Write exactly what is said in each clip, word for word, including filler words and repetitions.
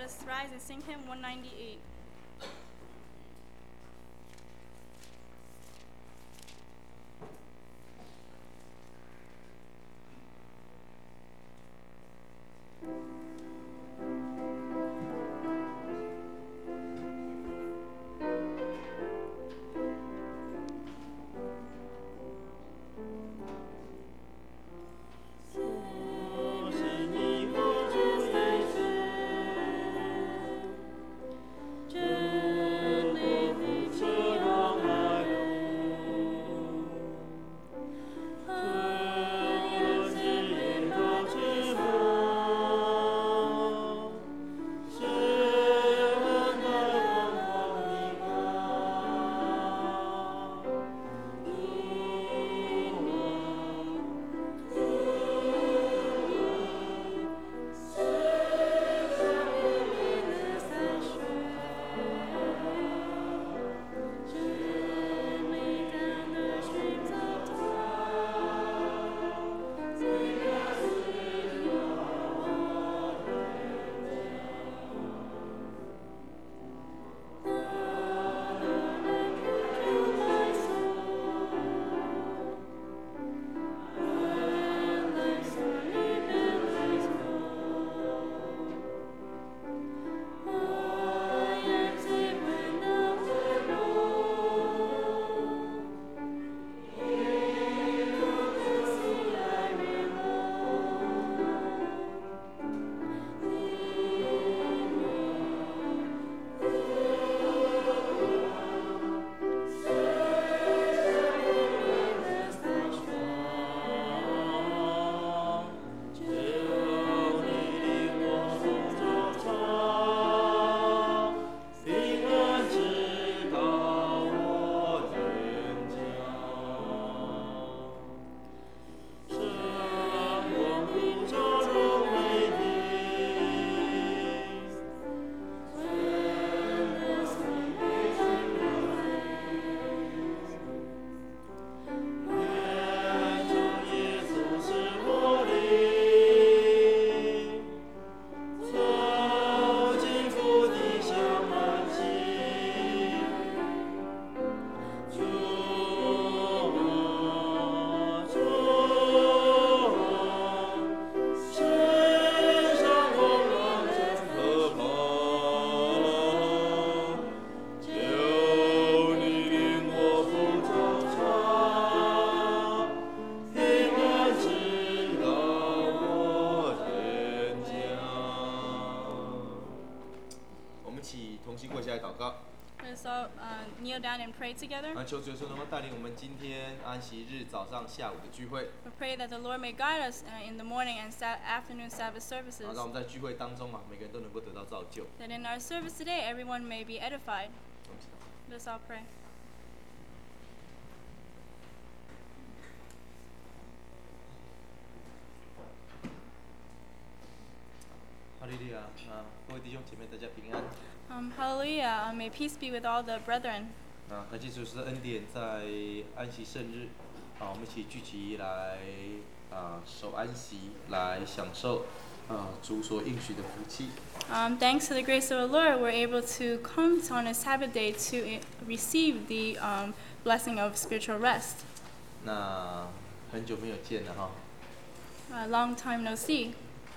us rise and sing hymn one ninety-eight. Let's all uh, kneel down and pray together. 啊，求主耶稣能够带领我们今天安息日早上、下午的聚会。 We pray that the Lord may guide us uh, in the morning and sa- afternoon Sabbath services. 啊，让我们在聚会当中啊，每个人都能够得到造就。 That in our service today, everyone may be edified. Let us all pray. 哈利路亚啊！各位弟兄姐妹，大家平安。 Um, hallelujah. Uh, may peace be with all the brethren. 啊，感谢主是恩典，在安息圣日，啊，我们一起聚集来啊守安息，来享受啊主所应许的福气。 Um, thanks to the grace of the Lord, we're able to come on a Sabbath day to i- receive the um, blessing of spiritual rest. 那很久没有见了哈， A long time no see.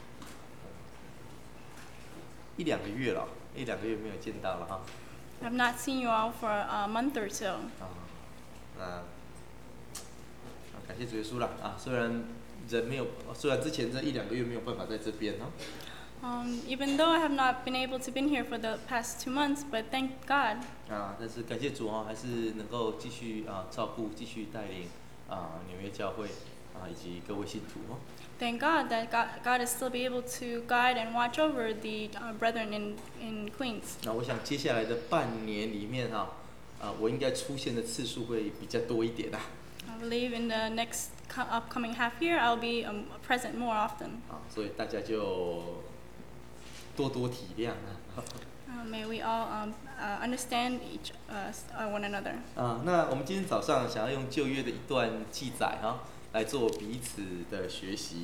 一两个月了，一两个月没有见到了哈。 I've not seen you all for a month or so. 啊，那啊感谢主耶稣啦啊！虽然人没有，虽然之前这一两个月没有办法在这边哈。 Um, even though I have not been able to been here for the past two months, but thank God. 啊，但是感谢主哈，还是能够继续啊照顾、继续带领啊纽约教会啊以及各位信徒哦。 Thank God that God, God is still be able to guide and watch over the uh, brethren in, in Queens. 那我想接下来的半年里面哈，啊我应该出现的次数会比较多一点啦。 I believe in the next co- upcoming half year, I'll be um, present more often. 啊，所以大家就多多体谅啊。 Uh, may we all um, uh, understand each uh, uh, one another. 啊，那我们今天早上想要用旧约的一段记载哈，来做彼此的学习。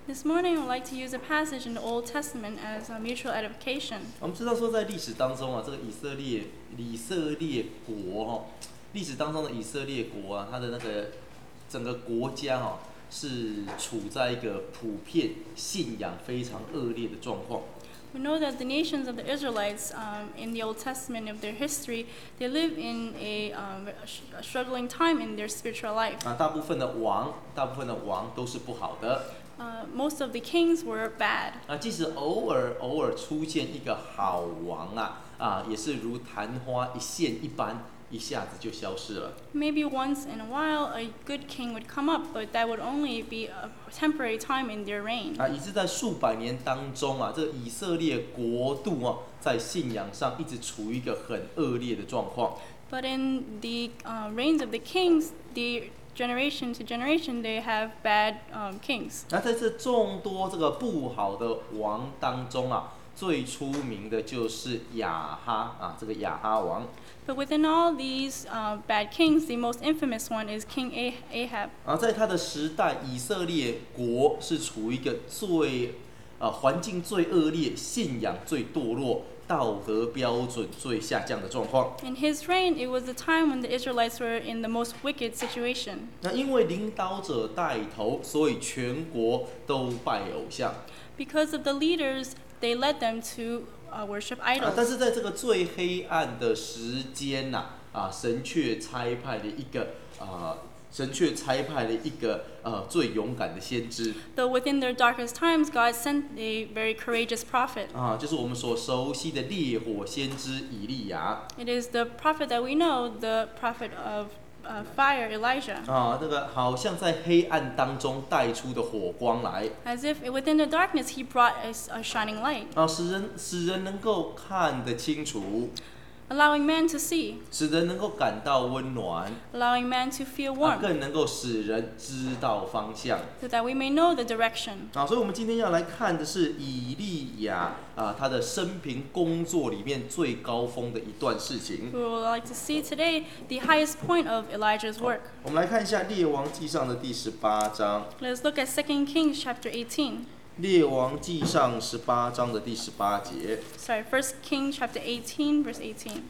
This morning, I would like to use a passage in the Old Testament as a mutual edification. 我们知道说，在历史当中啊，这个以色列以色列国哈、哦，历史当中的以色列国啊，它的那个整个国家哈、哦，是处在一个普遍信仰非常恶劣的状况。 We know that the nations of the Israelites, um, in the Old Testament of their history, they live in a, um, a struggling time in their spiritual life. 啊，大部分的王，大部分的王都是不好的。 Uh, most of the kings were bad. 啊，即使偶尔偶尔出现一个好王啊，啊，也是如昙花一现一般，一下子就消失了。 Maybe once in a while, a good king would come up, but that would only be a temporary time in their reign. 啊，以致在数百年当中啊，这个以色列国度啊，在信仰上一直处于一个很恶劣的状况。 But in the uh, reigns of the kings, the generation to generation, they have bad um, kings. 那在这众多这个不好的王当中啊，最出名的就是亚哈啊，这个亚哈王。 But within all these uh, bad kings, the most infamous one is King Ah- Ahab. 啊，在他的时代，以色列国是处于一个最呃环境最恶劣、信仰最堕落、道德标准最下降的状况。 In his reign, it was the time when the Israelites were in the most wicked situation. 那因为领导者带头，所以全国都拜偶像。 Because of the leaders, they led them to uh, worship 啊，但 idols. 是在这个最黑暗的时间呐、啊，神却差派了一个啊，神却差派了一个呃最勇敢的先知 Though within their darkest times, God sent a very courageous prophet. 啊，就是我们所熟悉的烈火先知以利亚 It is the prophet that we know, the prophet of uh, fire, Elijah. 啊，那个好像在黑暗当中带出的火光来 As if within the darkness, he brought us a shining light, 啊，使人使人能够看得清楚， allowing man to see, 使人能够感到温暖， allowing man to feel 啊， warm, 更能够使人知道方向。 so that we may know the direction. 啊，所以我们今天要来看的是以利亚啊，他的生平工作里面最高峰的一段事情。 We would like to see today the highest point of Elijah's work. 我们来看一下《列王纪上》的第十八章， Let us look at Second Kings chapter eighteen. 《列王纪上》十八章的第十八节。 Sorry, First Kings chapter eighteen, verse eighteen.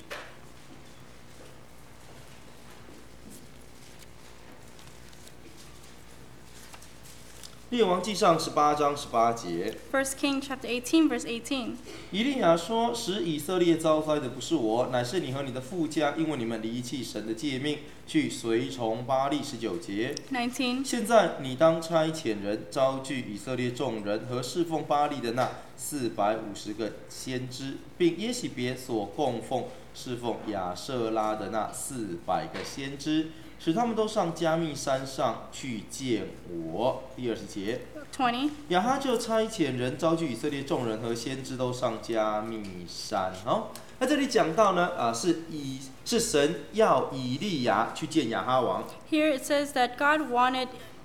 列王纪上十八章十八节， First Kings chapter eighteen, verse eighteen. 以利亚说：“使以色列遭灾的不是我，乃是你和你的父家，因为你们离弃神的诫命，去随从巴力。”十九节。 nineteen. 现在你当差遣人招聚以色列众人和侍奉巴力的那四百五十个先知，并耶洗别所供奉侍奉亚舍拉的那四百个先知，使他们都上加密山上去见我。第二十节， twenty. 亚哈就差遣人招聚以色列众人和先知都上加密山。好，那这里讲到呢，啊，是以是神要以利亚去见亚哈王。 Here it says that God wanted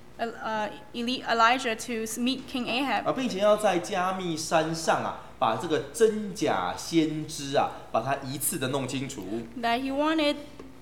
uh, Eli- Elijah to meet King Ahab, 啊，并且要在加密山上啊，把这个真假先知啊，把它一次的弄清楚。 that he wanted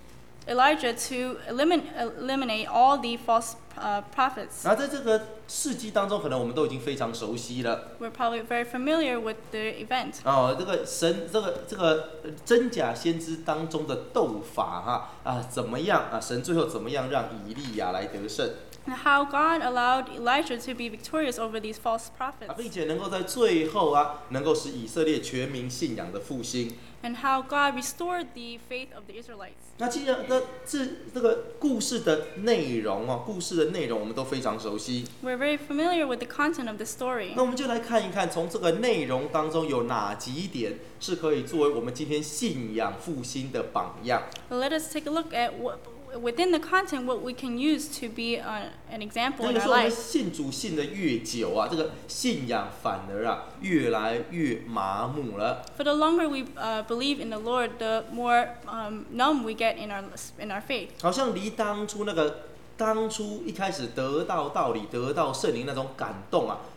Elijah to eliminate, eliminate all the false uh, prophets. 然后在这个事迹当中，可能我们都已经非常熟悉了。 We're probably very familiar with the event. 哦，这个神，这个这个呃真假先知当中的斗法哈啊，怎么样啊？神最后怎么样让以利亚来得胜 And how God allowed Elijah to be victorious over these false 啊， prophets. 并且能够在最后啊，能够使以色列全民信仰的复兴。 And how God restored the faith of the Israelites. 那既然这这这个故事的内容啊，故事的内容我们都非常熟悉。 We're very familiar with the content of the story. 那我们就来看一看，从这个内容当中有哪几点是可以作为我们今天信仰复兴的榜样。 But let us take a look at what, within the content, what we can use to be uh, an example 那 in 有 our 时候我们 life. 信主信的越久啊，这个信仰反而啊越来越麻木了。 For the longer we uh, believe in the Lord, the more um, numb we get in our in our faith. 好像离当初那个当初一开始得到道理、得到圣灵那种感动啊，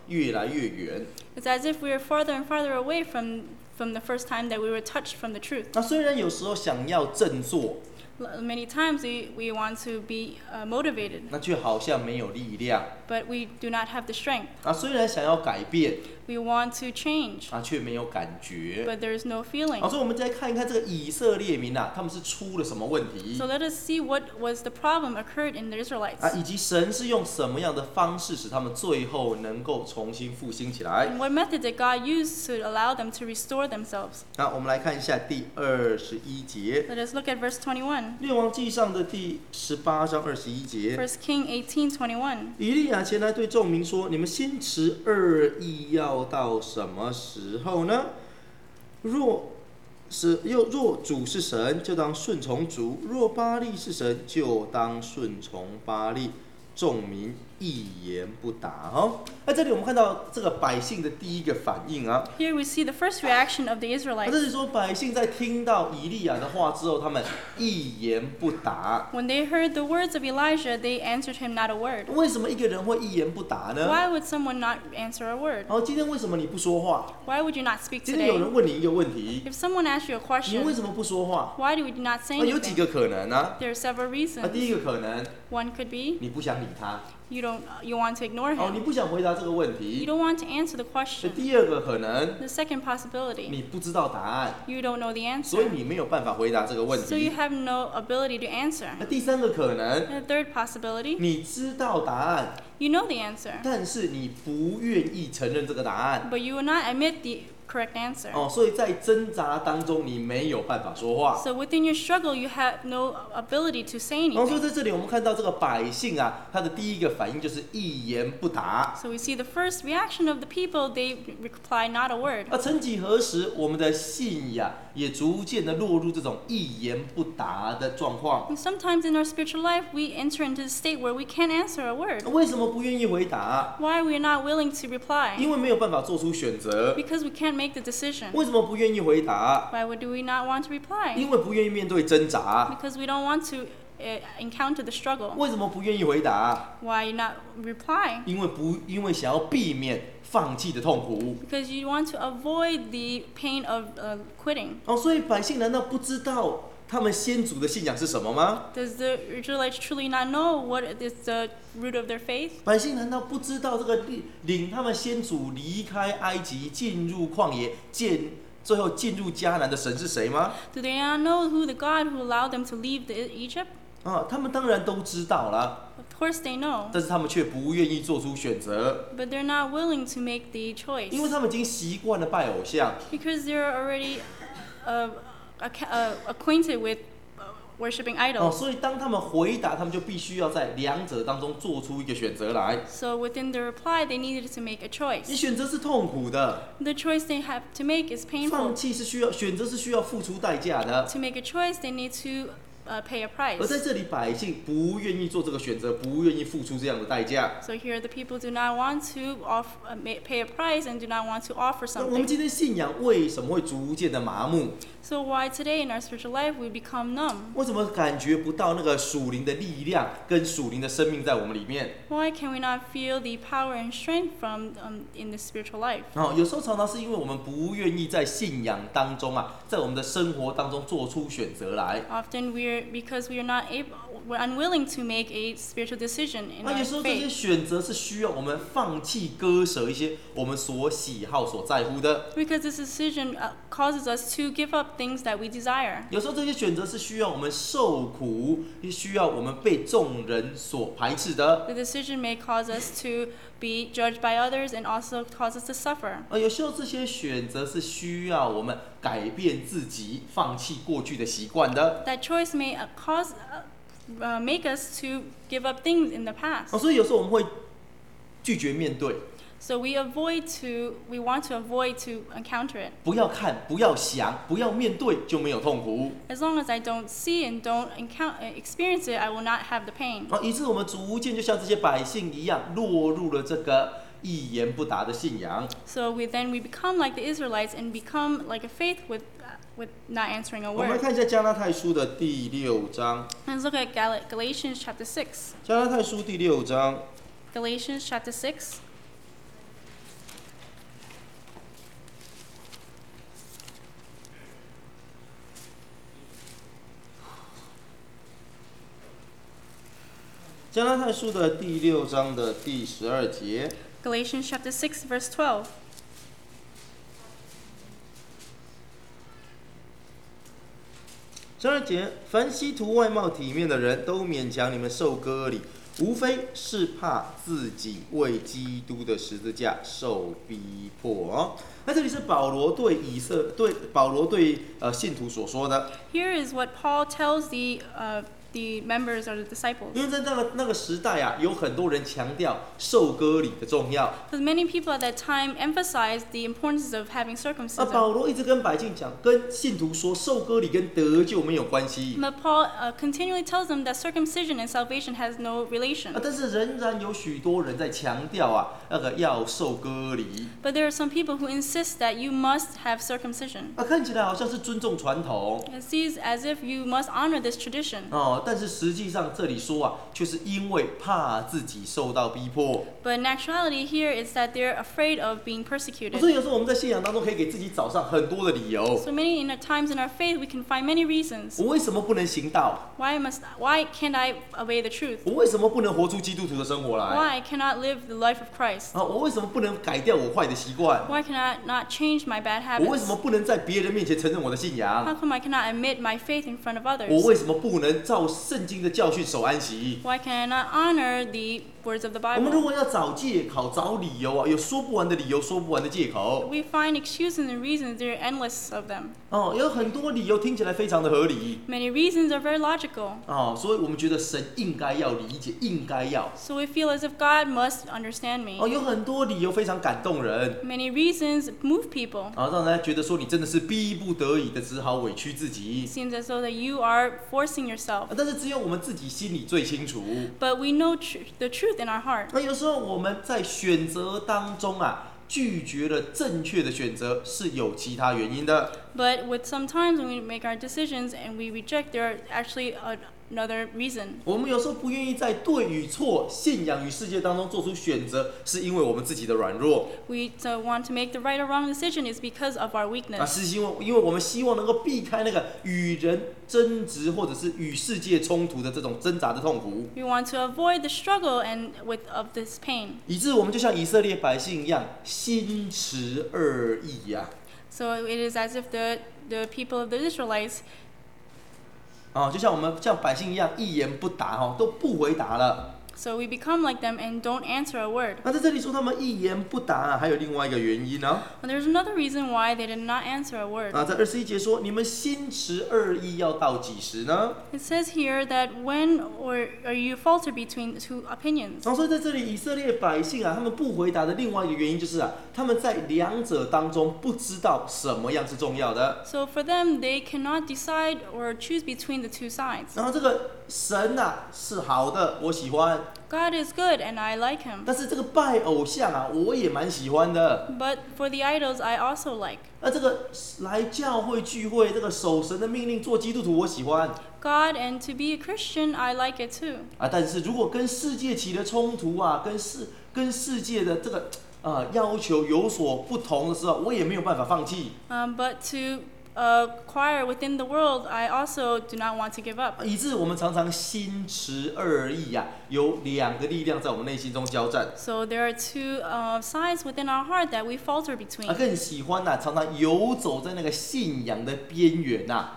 越来越远。 It's as if we are farther and farther away from from the first time that we were touched from the truth. 那虽然有时候想要振作， Many times we, we want to be uh, motivated, 那却好像没有力量。 but we do not have the strength. 啊，虽然想要改变， We want to change, 啊，却没有感觉。 but there is no feeling. 好，所以我们再看一看这个以色列民啊，他们是出了什么问题 So let us see what was the problem occurred in the Israelites, 啊，以及神是用什么样的方式使他们最后能够重新复兴起来。 and what method did God use to allow them to restore themselves. 那我们来看一下第二十一节， Let us look at verse twenty-one. 列王记上的第十八章二十一节。 First King eighteen twenty-one. 以利亚前来对众民说：“你们心持二意要到什么时候呢？若是又若主是神，就当顺从主；若巴力是神，就当顺从巴力。”众民一言不答。哦，那这里我们看到这个百姓的第一个反应啊。 Here we see the first reaction of the 那 Israelites. 这里说百姓在听到以利亚的话之后，他们一言不答。 When they heard the words of Elijah, they answered him not a word. 为什么一个人会一言不答呢？ Why would someone not answer a word? 然后今天为什么你不说话？ Why would you not speak 今天有 today? 人问你一个问题， If someone asks you a 你为 question, 什么不说话？ why do you not say 啊，有几 anything? 个可能啊？ There are several 啊， reasons. 第一个可能 One could be 你不想理他， you don't you want to ignore 哦，你 him. 不想回答这个问 You 题。 don't want to answer the 那 question. 第二个可能 The second possibility, 你不知道答案， you don't know the 所以 answer. 你没有办法回答这个问 So you 题。 have no ability to answer. 那第三个可能 The third possibility, 你知道答案， you know the answer, 但是你不愿意承认这个答案。 but you will not admit the correct answer. 哦，所以在挣扎当中，你没有办法说话。 So within your struggle, you have no ability to say 然后所以 anything. 在这里，我们看到这个百姓啊，他的第一个反应就是一言不答。 So we see the first reaction of the people, they reply not a word. 而曾几何时，我们的信仰也逐渐的落入这种一言不答的状况。 And sometimes in our spiritual life, we enter into a state where we can't answer a word. 为什么不愿意回答？ Why we are not willing to reply? 因为没有办法做出选择。 Because we can't make the decision. 为什么不愿意回答？ Why would do we not want to reply? 因为不愿意面对挣扎。 Because we don't want to uh, encounter the struggle. 为什么不愿意回答？ Why not reply? 因为不，因为想要避免放弃的痛苦。 Because you want to avoid the pain of uh, quitting. 哦，所以百姓难道不知道他们先祖的信仰是什么吗？ Does the Israelites truly not know what is the root of their faith? 百姓难道不知道这个领领他们先祖离开埃及，进入旷野，见最后进入迦南的神是谁吗？ Do they not know who the God who allowed them to leave the Egypt? 啊，他们当然都知道啦， Of course they know, 但是他们却不愿意做出选择， but they're not willing to make the choice 因为他们已经习惯了拜偶像。 because they're already uh, acca- uh, acquainted with uh, worshiping 哦， idols. 所以当他们回答，他们就必须要在两者当中做出一个选择来。 So within the reply, they needed to make a 你 choice. 选择是痛苦的， The choice they have to make is 放 painful. 弃是需要，选择是需要付出代价的。 To make a choice, they need to uh, pay a 而在 price. 这里，百姓不愿意做这个选择，不愿意付出这样的代价。 So here, the people do not want to off, uh, ma- pay a price and do not want to offer 那我们 something. 今天信仰为什么会逐渐的麻木？ So why today in our spiritual life we become numb? 为什么感觉不到那个属灵的力量跟属灵的生命在我们里面？ Why can we not feel the power and strength from um, in the spiritual life? 哦，有时候常常是因为我们不愿意在信仰当中啊，在我们的生活当中做出选择来。 Often we're because we are not able, we're unwilling to make a spiritual decision in 那 our 有时候这些 faith. 选择是需要我们放弃、割舍一些我们所喜好、所在乎的。 Because this decision uh, causes us to give up things that we desire. 有时候这些选择是需要我们受苦，也需要我们被众人所排斥的。 The decision may cause us to be judged by others and also cause us to suffer. 啊，有时候这些选择是需要我们改变自己，放弃过去的习惯的。 That choice may uh, cause uh, uh, make us to give up things in the 啊， past. 所以有时候我们会拒绝面对， So we avoid to, we want to avoid to encounter it. 不要看，不要想，不要面对，就没有痛苦。 As long as I don't see and don't encounter, experience it, I will not have the pain. 啊，以致我们逐渐就像这些百姓一样，落入了这个一言不答的信仰。 So we then we become like the Israelites and become like a faith with uh, with not answering a 我们来 word. 看一下加拉太书的第六章， Let's look at Gal- Galatians chapter six. 加拉太书第六章 Galatians chapter six. 加拉太书的第六章的第十二节。 Galatians chapter six, verse twelve. 十二节，凡希图外貌体面的人都勉强你们受割礼，无非是怕自己为基督的十字架受逼迫哦。那这里是保罗对以色对保罗对呃信徒所说的。 Here is what Paul tells the uh, the members or the disciples. 因为在那个那个时代啊，有很多人强调受割礼的重要。 Because many people at that time emphasized the importance of having 啊， circumcision. 保罗一直跟百姓讲，跟信徒说，受割礼跟得救没有关系。 But Paul uh, continually tells them that circumcision and salvation has no 啊， relation. 但是仍然有许多人在强调啊，那个要受割礼。 But there are some people who insist that you must have circumcision. 啊，看起来好像是尊重传统。 It seems as if you must honor this tradition. 哦，但是实际上这里说啊，却是因为怕自己受到逼迫。 But in actuality here is that they're afraid of being 所 persecuted. 以有时候我们在信仰当中可以给自己找上很多的理由。 So many in our times in our faith we can find many reasons. 我为什么不能行道？ Why must why can't I obey the truth? 我为什么不能活出基督徒的生活来？ Why I cannot live the life of Christ? 啊，我为什么不能改掉我坏的习惯？ Why can I not change my bad 我为什 habits? 么不能在别人面前承认我的信仰？ How come I cannot admit my faith in front of 我 others? 为什么不能照圣经的教训守安息？ Why can I not honor the words of the 我们如 Bible? 果要找借口、找理由啊，有说不完的理由，说不完的借口。 We find excuses and reasons, there are endless of them. 哦，有很多理由听起来非常的合理。 Many reasons are very logical. 哦，所以我们觉得神应该要理解，应该要。 So we feel as if God must understand 哦， me. 有很多理由非常感动人。 Many reasons move people. 啊，让人家觉得说你真的是逼不得已的，只好委屈自己 It。seems as though that you are forcing yourself. 啊，但是只有我们自己心里最清楚。 But we know tr- the truth in our heart. 那有时候我们在选择当中啊，拒绝了正确的选择，是有其他原因的。 But with sometimes when we make our decisions and we reject, there are actually a, another reason. 我们有时候不愿意在对与错、信仰与世界当中做出选择，是因为我们自己的软弱 We don't want to make the right or wrong decision is because of our 啊， weakness. 是因为因为我们希望能够避开那个与人争执或者是与世界冲突的这种挣扎的痛苦， We want to avoid the struggle and with of this pain. 以致我们就像以色列百姓一样，心持二意呀、 So it is as if the, the people of the Israelites, 啊，就像我们像百姓一样，一言不答哈，都不回答了。 so we become like them and don't answer a word. 那在这里说他们一言不答啊，还有另外一个原因呢、 And there's another reason why they did not answer a word. 啊，在二十一节说，你们心持二意要到几时呢？ It says here that when or, or you falter between two opinions. 然后所以在这里，以色列百姓啊，他们不回答的另外一个原因就是啊，他们在两者当中不知道什么样是重要的。 So for them, they cannot decide or choose between the two sides. 然后这个神啊是好的，我喜欢， God is good and I like him. 但是这个拜偶像啊，我也蛮喜欢的。 But for the idols, I also like. 那这个来教会聚会，这个守神的命令做基督徒，我喜欢 God and to be a Christian, I like it too. 啊。但是如果跟世界起了冲突啊，跟世跟世界的这个呃要求有所不同的时候，我也没有办法放弃。 Um, but to uh, acquire within the world, I also do not want to give up. 以致我们常常心持二意呀、啊，有两个力量在我们内心中交战。 So there are two uh, sides within our heart that we falter 啊， between. 更喜欢呐、啊，常常游走在那个信仰的边缘呐。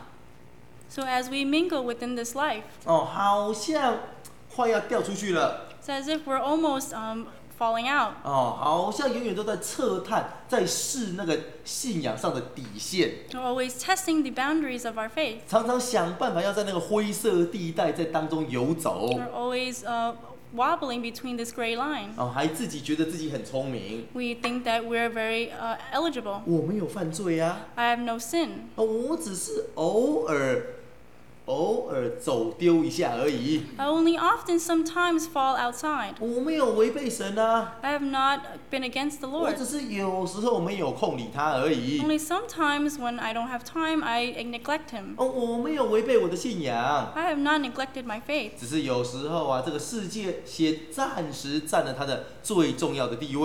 So as we mingle within this life, 哦，好像快要掉出去了。 it's as if we're almost um, falling out. 哦，好像永远都在测探，在试那个信仰上的底线， We're always testing the boundaries of our faith. 常常想办法要在那个灰色地带在当中游走。 We're always uh, wobbling between this gray line. 哦，还自己觉得自己很聪明， We think that we're very uh, eligible. 我没有犯罪啊， I have no sin. 哦，我只是偶尔偶尔走丢一下而已， I only often sometimes fall outside. 我没有违背神啊， I have not been against the 我 Lord. 只是有时候没有空理他而已。 Only sometimes when I don't have time, I neglect him. 哦，我没有违背我的信仰， I have not neglected my faith. 只是有时候啊，这个世界先暂时占了他的最重要的地位。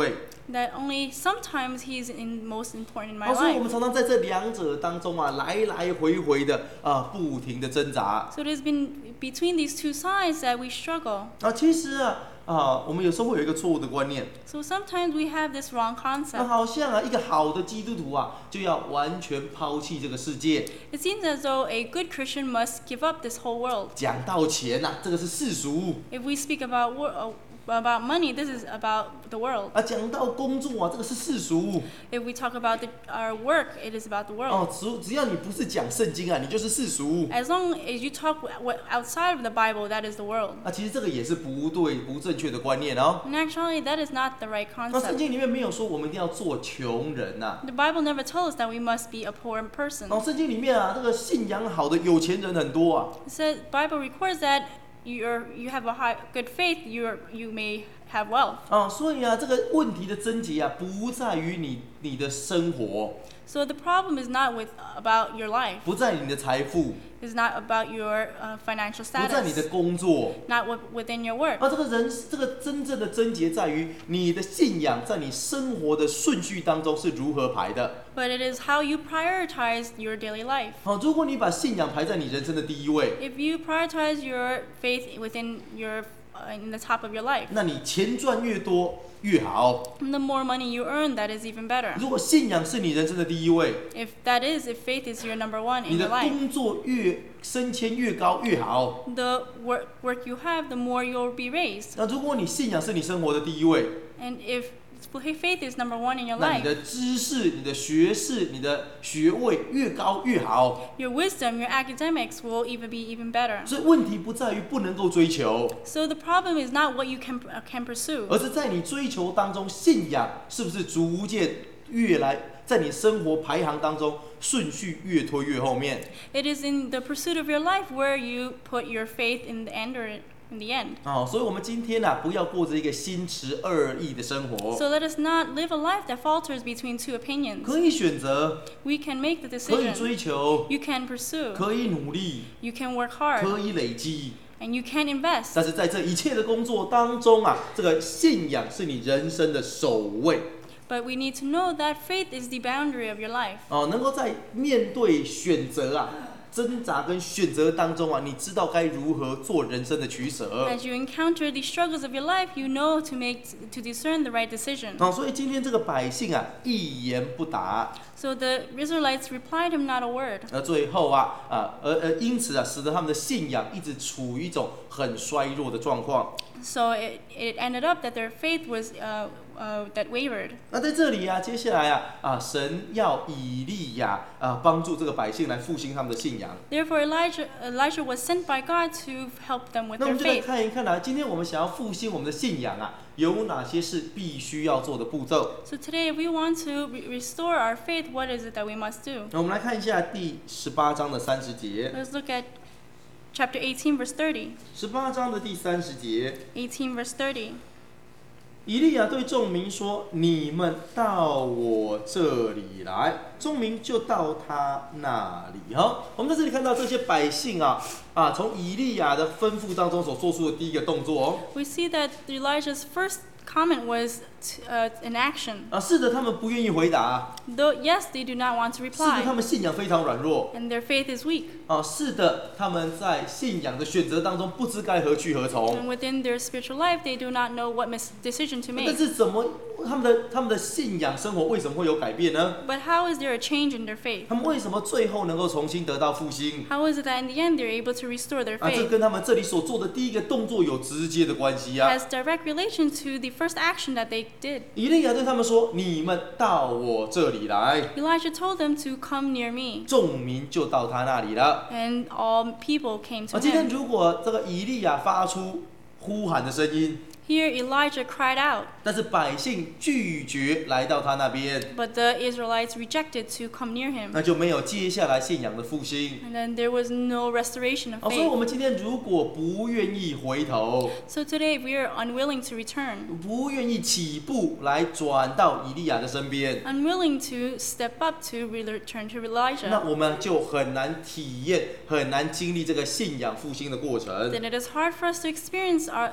that only sometimes He's in most important in my 好，所以我们 life. 常常在这两者当中啊，来来回回的啊，不停的挣扎。 So it has been between these two sides that we struggle. 啊，其实啊啊，我们有时候会有一个错误的观念， So sometimes we have this wrong 那 concept. 好像啊，一个好的基督徒啊，就要完全抛弃这个世界。 It seems as though a good Christian must give up this whole world. 讲到钱呐、啊，这个是世俗； If we speak about wor- uh, about money, this is about the world. 啊，讲到工作啊，这个是世俗。 If we talk about the, our work, it is about the 哦 world.， 只只要你不是讲圣经啊，你就是世俗。 As long as you talk w- outside of the Bible, that is the world. 啊，其实这个也是不对、不正确的观念哦。 And actually, that is not the right 那圣 concept. 经里面没有说我们一定要做穷人呐、 The Bible never tells us that we must be a poor person. 哦，圣经里面啊，这个信仰好的有钱人很多啊。 It says Bible records that you're you have a high good faith, you are you may have wealth. 啊，所以啊，这个问题的症结啊，不在于你你的生活， So the problem is not with about your life. 不在你的财富， It's not about your uh, financial 不在你的 status. 工作。 Not w- within your work. 啊，这个人这个真正的症结在于你的信仰在你生活的顺序当中是如何排的。 But it is how you prioritize your daily life. 好，如果你把信仰排在你人生的第一位， If you prioritize your faith within your uh, in the top of your life, 那你钱赚越多越好。 the more money you earn, that is even better. 如果信仰是你人生的第一位， If that is, if faith is your number one 你 in 的 your life, 工作越升迁越高越好。 the work work you have, the more you'll be raised. 那如果你信仰是你生活的第一位， And if faith is number one in your 那你 life, 的知识、你的学识、你的学位越高越好。 your wisdom, your academics will even be even better. 所以问题不在于不能够追求， So the problem is not what you can uh, can pursue, 而是在你追求当中，信仰是不是逐渐越来在你生活排行当中顺序越推越后面。 it is in the pursuit of your life where you put your faith in the end or in the end. 哦，所以我们今天啊，不要过着一个心持二意的生活， So let us not live a life that falters between two opinions. 可以选择， We can make the 可以 decision. 追求， You can pursue. 可以努力， You can work hard. 可以累积。 And you can invest. 但是在这一切的工作当中啊，这个信仰是你人生的首位。 But we need to know that faith is the boundary of your life. 哦，能够在面对选择啊、挣扎跟选择当中啊，你知道该如何做人生的取舍。 As you encounter the struggles of your life, you know to make to discern the right decision. 哦，所以今天这个百姓啊，一言不答， So the Israelites replied him not a word. 而最后啊啊，而而因此啊，使得他们的信仰一直处于一种很衰弱的状况。 So it, it ended up that their faith was uh, uh, that wavered. 那在这里啊，接下来啊啊，神要以利亚啊帮助这个百姓来复兴他们的信仰。 Therefore Elijah Elijah was sent by God to help them with 那我 their 们就来 faith. 看一看啊，今天我们想要复兴我们的信仰啊，有哪些是必须要做的步骤？ So today, if we want to re- restore our faith, what is it that we must do? 那我们来看一下第十八章的三十节。 Let's look at chapter eighteen, verse thirty. 十八章的第三十节， eighteen, verse thirty. 以利亚对众民说：“你们到我这里来。”众民就到他那里。好，我们在这里看到这些百姓啊啊，从以利亚的吩咐当中所做出的第一个动作哦。 We see that Elijah's first comment was t- uh, an action. 啊，是的，他们不愿意回答； Though yes, they do not want to 是的，他 reply, 们信仰非常软弱； and their faith is weak. 啊，是的，他们在信仰的选择当中不知该何去何从。 And within their spiritual life, they do not know what mis- decision to 但 make. 是怎么他们的他们的信仰生活为什么会有改变呢？ But how is there a change in their faith? 他们为什么最后能够重新得到复兴？ How is it that in the end they're able to restore their 啊，这 faith? 跟他们这里所做的第一个动作有直接的关系啊！ Has direct relation to the first action that they did. 以利亚对他们说：“你们到我这里来。 Elijah told them to come near me, ” 众民就到他那里了。 and all people came 啊， to 今天 him. 如果这个以利亚发出呼喊的声音， Here Elijah cried out, 但是百姓拒绝来到他那边， but the Israelites rejected to come near him. 那就没有接下来信仰的复兴。 And then there was no restoration of 哦，所以我 faith. 们今天如果不愿意回头， So today we are unwilling to return, 不愿意起步来转到以利亚的身边， unwilling to step up to re- return to 那 Elijah, 我们就很难体验、很难经历这个信仰复兴的过程。 then it is hard for us to experience our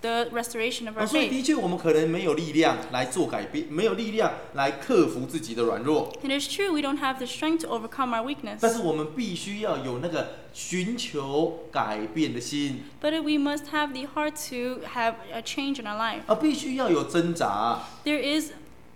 the restoration of 啊， our 所以 faith. 的确我们可能没有力量来做改变，没有力量来克服自己的软弱， It is true we don't have the strength to overcome our 但 weakness, 是我们必须要有那个寻求改变的心， but we must have the heart to have a change in our life. 啊，必须要有挣扎， There is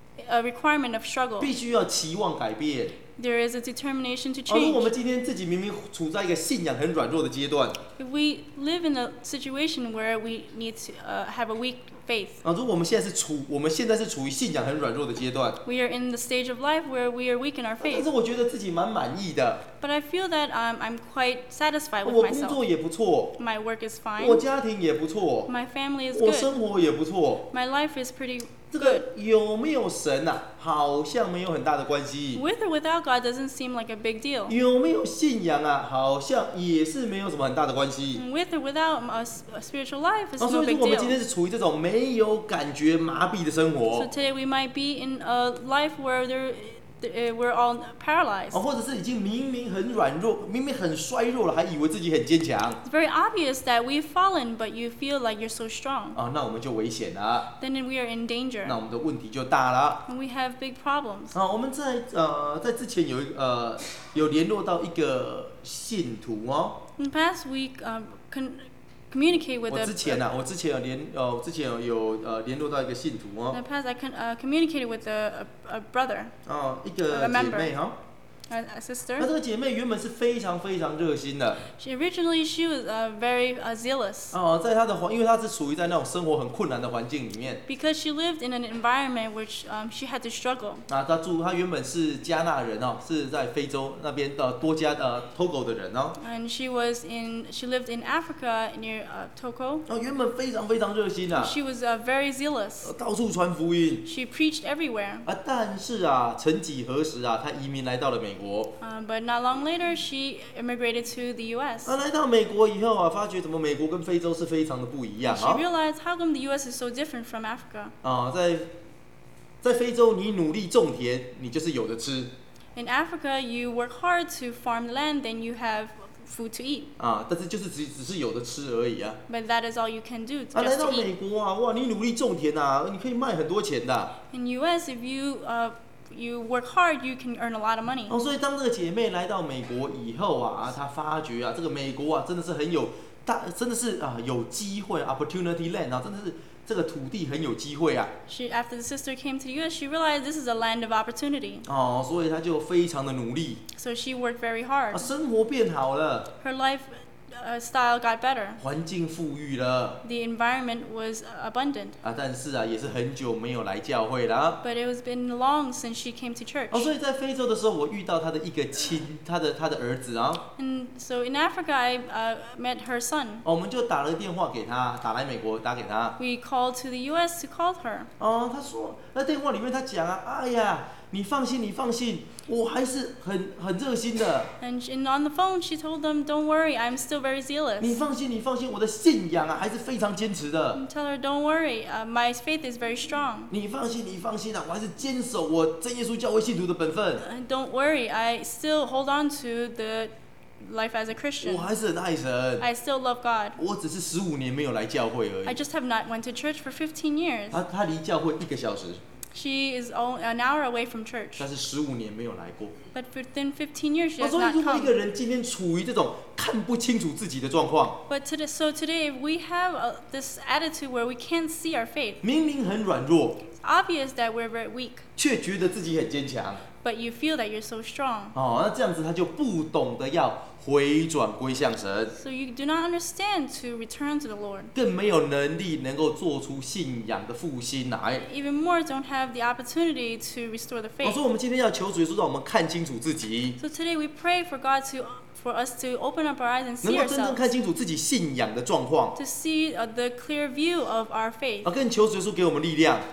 a requirement of struggle. 必须要期望改变。 There is a determination to 而如果我 change. 们今天自己明明处在一个信仰很软弱的阶段， If we live in a situation where we need to uh, have a weak faith, 啊，如果我们现在是处，我们现在是处于信仰很软弱的阶段， we are in the stage of life where we are weak in our 但 faith. 是我觉得自己蛮满意的， But I feel that um, I'm quite satisfied with 我工 myself. 作也不错， My work is 我 fine. 家庭也不错， My family is 我 good. 生活也不错。 My life is pretty 这 good. 个有没有神啊？好像没有很大的关系。 With or without God doesn't seem like a big deal. 有没有信仰啊？好像也是没有什么很大的关系。 And with or without a, s- a spiritual life is 啊，所 no 以 big 说我们今天 deal. 是处于这种没有感觉麻痹的生 So 活， today we might be in a life where there, uh, we're all paralyzed. 啊，或者是已经明明很软弱，明明很衰弱了，还以为自己很坚强， It's very obvious that we've fallen, but you feel like you're so strong. 啊，那我们就危险了， Then we are in 那 danger. 我们的问题就大了。 And we have big problems. 啊，我们在呃在之前有一呃有联络到一个信徒哦， In the past week, um, con- communicate with 我 a, 之前啊，我之前有联呃我之前有有呃联络到一个信徒 in 哦， the past I con- uh, communicated with a, a, a brother, 啊一个 A 姐 member 妹哈， a, a 那 sister. 这个姐妹原本是非常非常热心的 She originally she was uh, very uh, zealous 哦，在她的环，因为她是处于在那种生活很困难的环境里面 because she lived in an environment which um, she had to struggle. 啊，她住她原本是加纳人哦，是在非洲那边的多加呃 Togo 的人哦， And she was in she lived in Africa near uh, Toko. 哦原本非常非常热心啊， She was uh, very zealous. 呃到处传福音 She preached everywhere. 啊，但是啊，曾几何时啊，她移民来到了美国。 Um, but not long later, she immigrated to the U S. 啊，来到美国以后啊，发觉怎么美国跟非洲是非常的不一样 She 啊！ realized how come the U S is so different from Africa. 啊，在在非洲，你努力种田，你就是有的吃 In Africa, you work hard to farm the land, then you have food to eat. 啊，但是就是只只是有的吃而已啊！ But that is all you can do, 啊，来 just 到 to 美 eat. 国啊，哇，你努力种田啊，你可以卖很多钱的 In U S, if you uh, you work hard, you can earn a lot of money. 哦。所以当这个姐妹来到美国以后啊，她发觉啊，这个美国啊，真的是很有大，真的是啊有机会 ，opportunity land 啊，真的是这个土地很有机会啊。 She, after the sister came to the U S, she realized this is a land of opportunity. 哦，所以她就非常的努力 So she worked very 啊， hard. 生活变好了， Her life uh, style got better. 环境富裕了。 The environment was abundant. 啊，但是啊，也是很久没有来教会了啊。 But it has been long since she came to church. 哦，所以在非洲的时候，我遇到他的一个亲，他的他的儿子啊， And so in Africa, I uh, met her son. 哦，我们就打了电话给他，打来美国打给他。 We called to the U S to call her. 哦，他说，在电话里面他讲啊，哎呀，你放心，你放心，我还是很很热心的。 And, she, and on the phone, she told them, "Don't worry, I'm still very 你 zealous." 放心，你放心，我的信仰啊还是非常坚持的。 And tell her, "Don't worry, uh, my faith is very strong." 你放心，你放心啊，我还是坚守我真耶稣教会信徒的本分， Uh, Don't worry, I still hold on to the life as a 我 Christian. 还是很爱神。 I still love God. 我只是十五年没有来教会而 I 已。 just have not went to church for fifteen years. 他他离教会一个小时， She is o- an hour away from church. 但是十五年没有来过。 But within fifteen years, she 啊， has 所以 not 如果一 come. 个人今天处于这种看不清楚自己的状况， But today, so today, if we have uh, this attitude where we can't see our faith, 明明很软弱， it's obvious that we're very weak, 却觉得自己很坚强， but you feel that you're so strong. 哦，那这样子他就不懂得要回转归向神， So you do not understand to return to the Lord. 更没有能力能够做出信仰的复兴来。 Even more, don't have the opportunity to restore the 哦， faith. 所以我们今天要求主耶稣让我们看清楚自己， So today we pray for God to, for us to open up our eyes and 能 see 够真正看 ourselves, 清楚自己信仰的状况， to see uh, the clear view of our faith. 啊，更求主耶稣给我们力量， We pray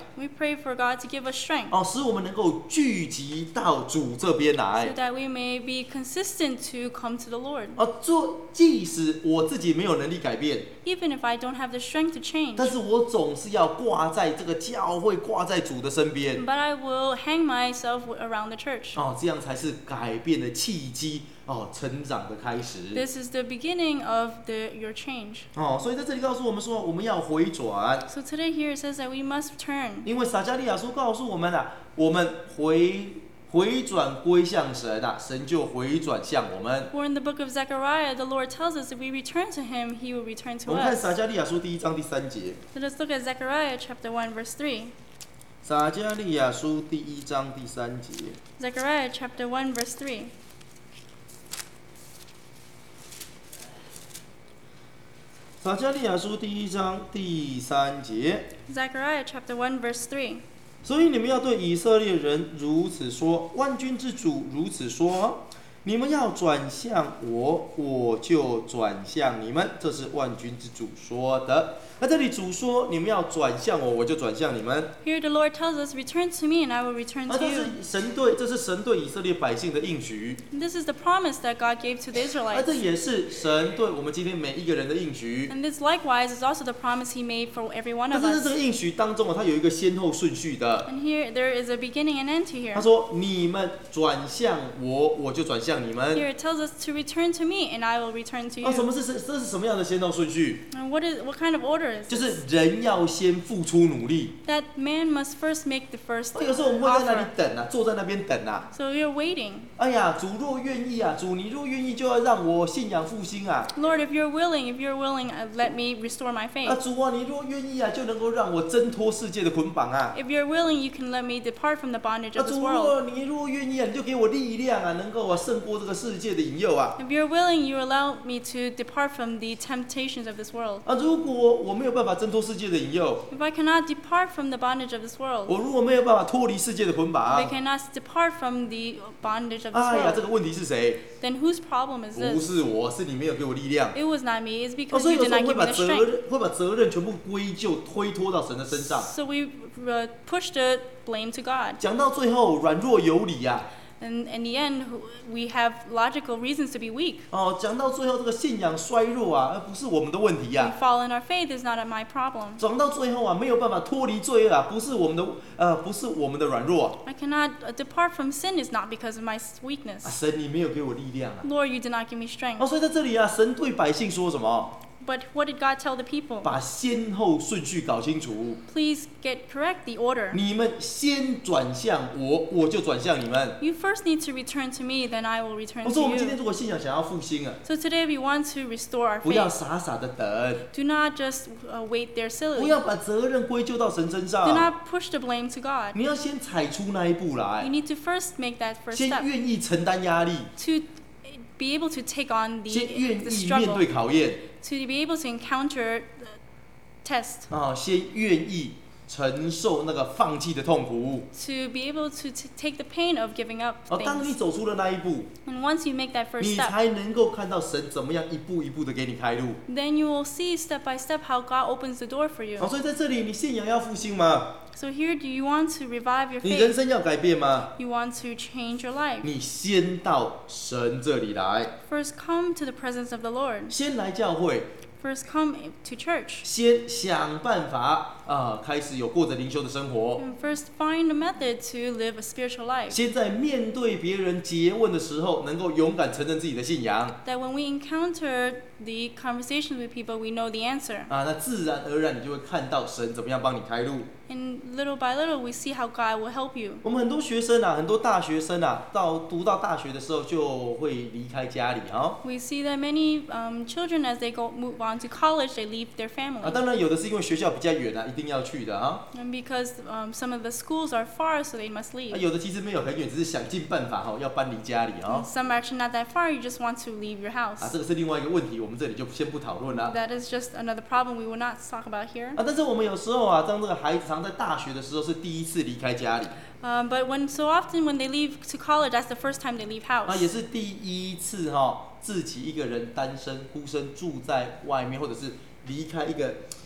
pray for God to give us strength 哦，使我们能够聚集到主这边 so 来。 that we may be consistent to come to the Lord. 哦，做即使我自己没有能力改变， Even if I don't have the strength to change, 但是我总是要挂在这个教会，挂在主的身边。 but I will hang myself around the church. 哦，这样才是改变的契机，哦，成长的开始。 This is the beginning of the, your change. 哦，所以在这里告诉我们说，我们要回转， So today here it says that we must turn. 因为撒迦利亚书告诉我们啊，我们回回转归向神啊，神就回转向我们。 For in the book of Zechariah, the Lord tells us if we return to Him, He will return 我 to 们看 us. 撒迦利亚书第一章第三节， So let's look at Zechariah chapter one, verse three. 撒迦利亚书第一章第三节。 Zechariah chapter one, verse three. 撒迦利亚书第一章第三节。 Zechariah chapter one, verse three. 所以你们要对以色列人如此说，万军之主如此说：你们要转向我，我就转向你们。这是万军之主说的。那这里主说，你们要转向我，我就转向你们。 Here the Lord tells us, return to me and I will return 那 to 这 you. 是神对，这是神对以色列百姓的应许， And this is the promise that God gave to the 那这 Israelites. 也是神对我们今天每一个人的应许。 And this likewise is also the promise He made for every one 但 of 是在这 us. 个应许当中啊，它有一个先后顺序的。 And here there is a beginning and end to 他 here. 说：你们转向我，我就转向你们。 Here it tells us to return to me and I will return to 啊，什 you. 么是这是什么样的先后顺序？ And what is what kind of order is 就 this? 是人要先付出努力。 That man must first make the first 有时候我们会在那里 offer. 等啊，坐在那边等啊。 So you're waiting. 哎呀，主若愿意啊，主你若愿意，就要让我信仰复兴啊。 Lord, if you're willing, if you're willing, uh, let me restore my 啊， faith. 主啊，你若愿意啊，就能够让我挣脱世界的捆绑啊。 If you're willing, you can let me depart from the bondage 啊， of this 主 world. 若你若愿意啊，你就给我力量啊，能够啊胜过这个世界的引诱啊。 If you're willing, you allow me to depart from the temptations of this world. 啊，如果我没有办法挣脱世界的引诱， If I cannot depart from the bondage of this world, 我如果没有办法脱离世界的捆 if I 绑， cannot depart from the bondage of this 哎呀，这 world, 个问题是谁？ then whose problem is 不 this? 是我，是你没有给我力量。 It was not me. It's 哦， because 所以 you 有 did 时候 not 会 give me 把 the 责 strength. 任会把责任全部归咎推脱到神的身上， So we uh, push the blame to God. 讲到最后软弱有理呀、 And in the end, we have logical reasons to be weak. 哦，讲到最后这个信仰衰弱啊，而不是我们的问题 We 呀、 fall in our faith is not my problem. 讲到最后啊，没有办法脱离罪恶啊，不是我们的呃，不是我们的软弱啊， I cannot uh, depart from sin is not because of my 啊 weakness. 神你没有给我力量啊。 Lord, you did not give me 哦， strength. 所以在这里啊，神对百姓说什么？ But what did God tell the people? 把先后顺序搞清楚。 Please get correct the order. 你们先转向我，我就转向你们。 You first need to return to me, then I will return 我说我 to 们今天 you. 如果信仰想要复兴啊， So today we want to restore our 不要 faith. 傻傻的等， Do not just uh, wait there 不 silly. 要把责任归咎到神身 Do 上。 not push the blame to God. 你要先踩出那一步 You 来， need to first make that first 先 step 愿意承担压力， to be able to take on the, 先愿 the 意面 struggle, 对考验 to be able to encounter the test, 啊，先愿意承受那个放弃的痛苦。 to be able to t- take the pain of giving up 哦，当你 things. 走出了那一步， And once you make that first 你 step, 才能够看到神怎么样一步一步的给你开路。 then you will see step by step how God opens the door for you. 好，所以在这里，你信仰要复兴吗？ So here, do you want to revive your 你人 faith? 生要改变吗？ You want to change your life. 你先到神这里来， First, come to the presence of the Lord. 先来教会， First, come to church. 先想办法啊，开始有过着灵修的生活。 And first, find a method to live a spiritual life. 先在面对别人诘问的时候，能够勇敢承认自己的信仰 That when we encounter the conversations with people, we know the answer. 啊，那自然而然你就会看到神怎么样帮你开路。 And little by little, we see how God will help you. 我们很多学生啊，很多大学生啊，到读到大学的时候就会离开家里啊。 We see that many um, children, as they go move on to college, they leave their 啊， family. 当然有的是因为学校比较远啊，一定要去的啊。 And because um, some of the schools are far, so they must 啊， leave. 有的其实没有很远，只是想尽办法哈，要搬离家里 And 啊。 some are actually not that far, you just want to leave your 啊， house. 这个是另外一个问题，我们这里就先不讨论了。 That is just another problem we will not talk about here. 啊，但是我们有时候啊，当这个孩子常在大学的时候是第一次离开家里， Um, but when so often when they leave to college, that's the first time they leave 啊， house. 也是第一次哈，自己一个人单身孤身住在外面，或者是离开一个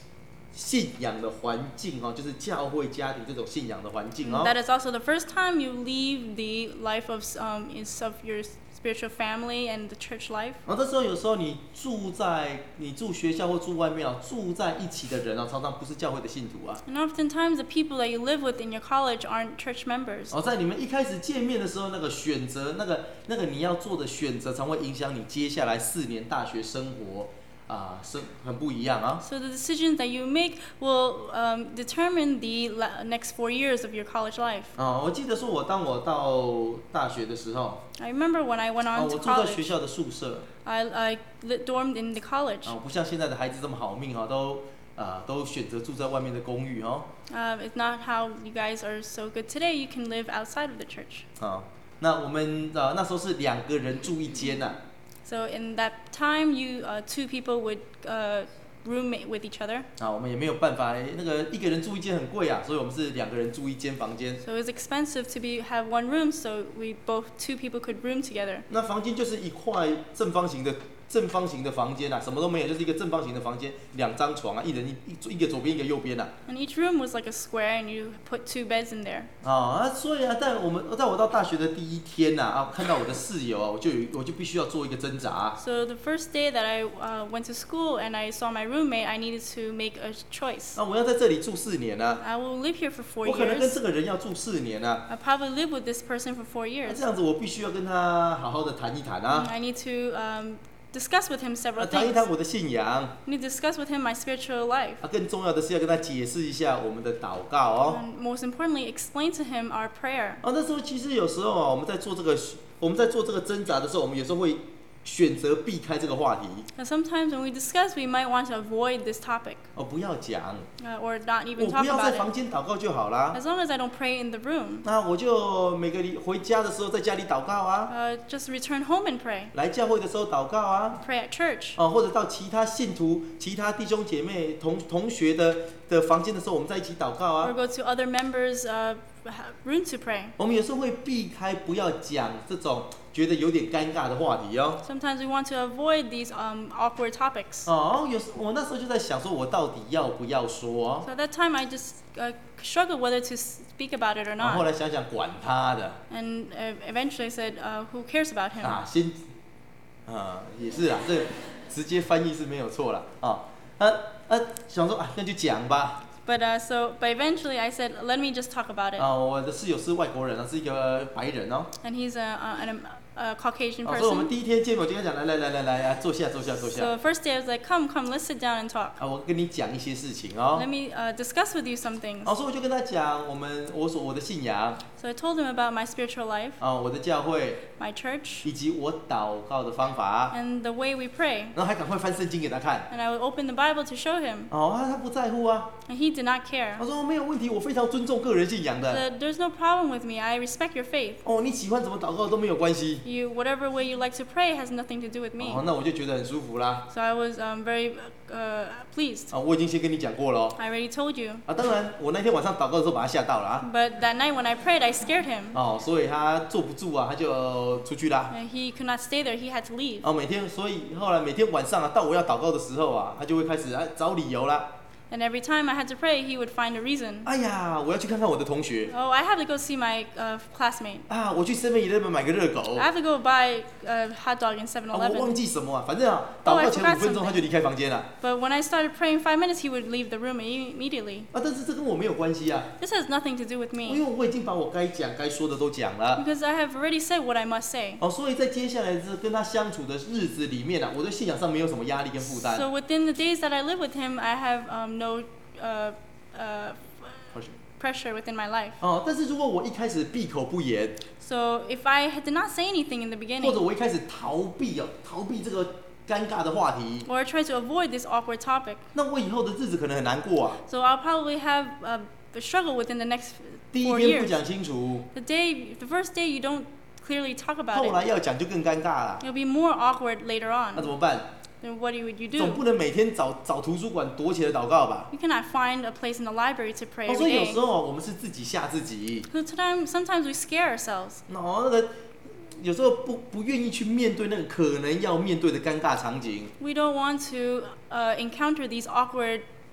信仰的环境哦，就是教会家庭这种信仰的环境哦。 That is also the first time you leave the life of um is of your spiritual family and the church life. 然后这时候有时候你住在你住学校或住外面啊，住在一起的人啊，常常不是教会的信徒啊。 And oftentimes the people that you live with in your college aren't church members. 哦，在你们一开始见面的时候，那个选择，那个那个你要做的选择，常会影响你接下来四年大学生活。啊，生很不一样啊。 So the decisions that you make will um, determine the la- next four years of your college life. 啊，我记得说，我当我到大学的时候， I remember when I went 啊， on 我 to 住在学 college, 校的宿舍， I, I li- dormed in the college. 啊，不像现在的孩子这么好命啊，都啊都选择住在外面的公寓哦。 Um, it's not how you guys are so good today. You can live outside of the church. 啊，那我们啊那时候是两个人住一间呐、啊。 So in that time, you uh, two people would uh, roommate with each other. 啊，我们也没有办法，那个一个人住一间很贵啊，所以我们是两个人住一间房间。 So it was expensive to be have one room, so we both two people could room together. 那房间就是一块正方形的正方形的房间啊，什么都没有，就是一个正方形的房间，两张床啊，一人一一一个左边一个右边啊。 And each room was like a square, and you put two beds in there. 啊，所以啊，在我们在我到大学的第一天呐、啊，啊，看到我的室友啊，我就有我就必须要做一个挣扎。 So the first day that I uh, went to school and I saw my roommate, I needed to make a choice. 啊，我要在这里住四年啊， I will live here for four 我可能跟 years. 这个人要住四年啊， I'll probably live with this person for four 那 years. 这样子我必须要跟他好好的谈一谈啊， I need to um, discuss with him 啊 several 谈一 things. 谈我的信仰。 I need to discuss with him my spiritual life. 啊，更重要的是要跟他解释一下我们的祷告哦。 And most importantly, explain to him our prayer. 啊，那时候其实有时候啊，我们在做这个我们在做这个挣扎的时候，我们有时候会选择避开这个话题， And sometimes when we discuss, we might want to avoid this topic 哦，不要讲， uh, or not 我 even 不 talk 要在 about 房 it. 间祷告就好啦。 As long as I don't pray in the room, 那我就每个礼回家的时候在家里祷告啊， uh, just return home and pray. 来教会的时候祷告啊， Pray at church. 哦，或者到其他信徒、其他弟兄姐妹、同同学的的房间的时候，我们在一起祷告 Or 啊。 go to other members' uh, room to pray. 我们有时候会避开不要讲这种觉得有点尴尬的话题哦。 Sometimes we want to avoid these um, awkward topics. 哦，有时我那时候就在想说，我到底要不要说？ So at that time, I just uh, struggled whether to speak about it or 然后后 not. 来想想，管他的 And uh, eventually I said, uh, who cares about him? 啊，先啊也是啊，这直接翻译是没有错啦。啊啊啊，想说啊，那就讲吧。 But uh, so, but eventually I said, let me just talk about it. 啊，我的室友是外国人啊，是一个白人哦。 And he's a, a, an, a Caucasian 啊，所以我们 person. 第一天见面，我就跟他讲，来来来来来啊，坐下坐下坐 So 下。 first day I was like, come, come, let's sit down and talk. 啊，我跟你讲一些事情哦 Let。me uh, discuss with you some things. 啊，所以我就跟他讲，我们我所我的信仰 So I told him about my spiritual life, 啊，我的教会 my church, 以及我祷告的方法， and the way we pray. 然后还赶快翻圣经给他看。 And I would open the Bible to show him. 哦，他他不在乎啊， And he did not care. 他说没有问题，我非常尊重个人信仰的。 Said, there's no problem with me. I respect your faith. 哦，你喜欢怎么祷告都没有关系。 You, whatever way you like to pray has nothing to do with me. 哦，那我就觉得很舒服啦。 So I was um, very uh, pleased. 啊，我已经先跟你讲过了哦。 I already told you. 啊，当然，我那天晚上祷告的时候把他吓到了啊。 But that night when I prayed, I scared him. 哦，所以他坐不住啊，他就出去啦。 And he could not stay there. He had to leave. 哦，每天，所以后来每天晚上啊，到我要祷告的时候啊，他就会开始哎找理由啦。 And every time I had to pray, he would find a reason. 哎呀，我要去看看我的同学 Oh, I have to go see my uh, classmate. 啊，我去 seven eleven 买个热狗。 I have to go buy a hot dog in 7 啊，我忘 Eleven. 记什么啊，反正啊， Oh, 祷 I 告前 forgot 五分钟 something. 他就离开房间了。 But when I started praying five minutes, he would leave the room imme- immediately. 啊，但是这跟我没有关系啊， This has nothing to do with 因 me 为我已经把我该讲该说的都讲了。 because I have already said what I must say. 哦，所以在接下来这跟他相处的日子里面啊，我对信仰上没有什么压力跟负担。 So within the days that I live with him, I have um, no uh, uh, pressure within my life. 哦，但是如果我一开始闭口不言， So if I did not say anything in the 或者 beginning, 我一开始逃避哦，逃避这个尴尬的话题， or try to avoid this awkward topic, 那我以后的日子可能很难过啊。 so I'll probably have uh, a struggle within the next 第一 four 天不 years. 讲清楚， The day, the first day, you don't clearly talk about 后来 it. 要讲就更尴尬了。 It'll be more awkward later 那 on. 怎么办？ Then what do you, you 总 do? 不能每天找找图书馆躲起来祷告吧？ You cannot find a place in the library to pray 哦， every 所以有 day. 时候啊我们是自己吓自己。 So sometimes, sometimes we scare ourselves. 哦，那个有时候不不愿意去面对那个可能要面对的尴尬场景。 We don't want to uh, encounter these awkward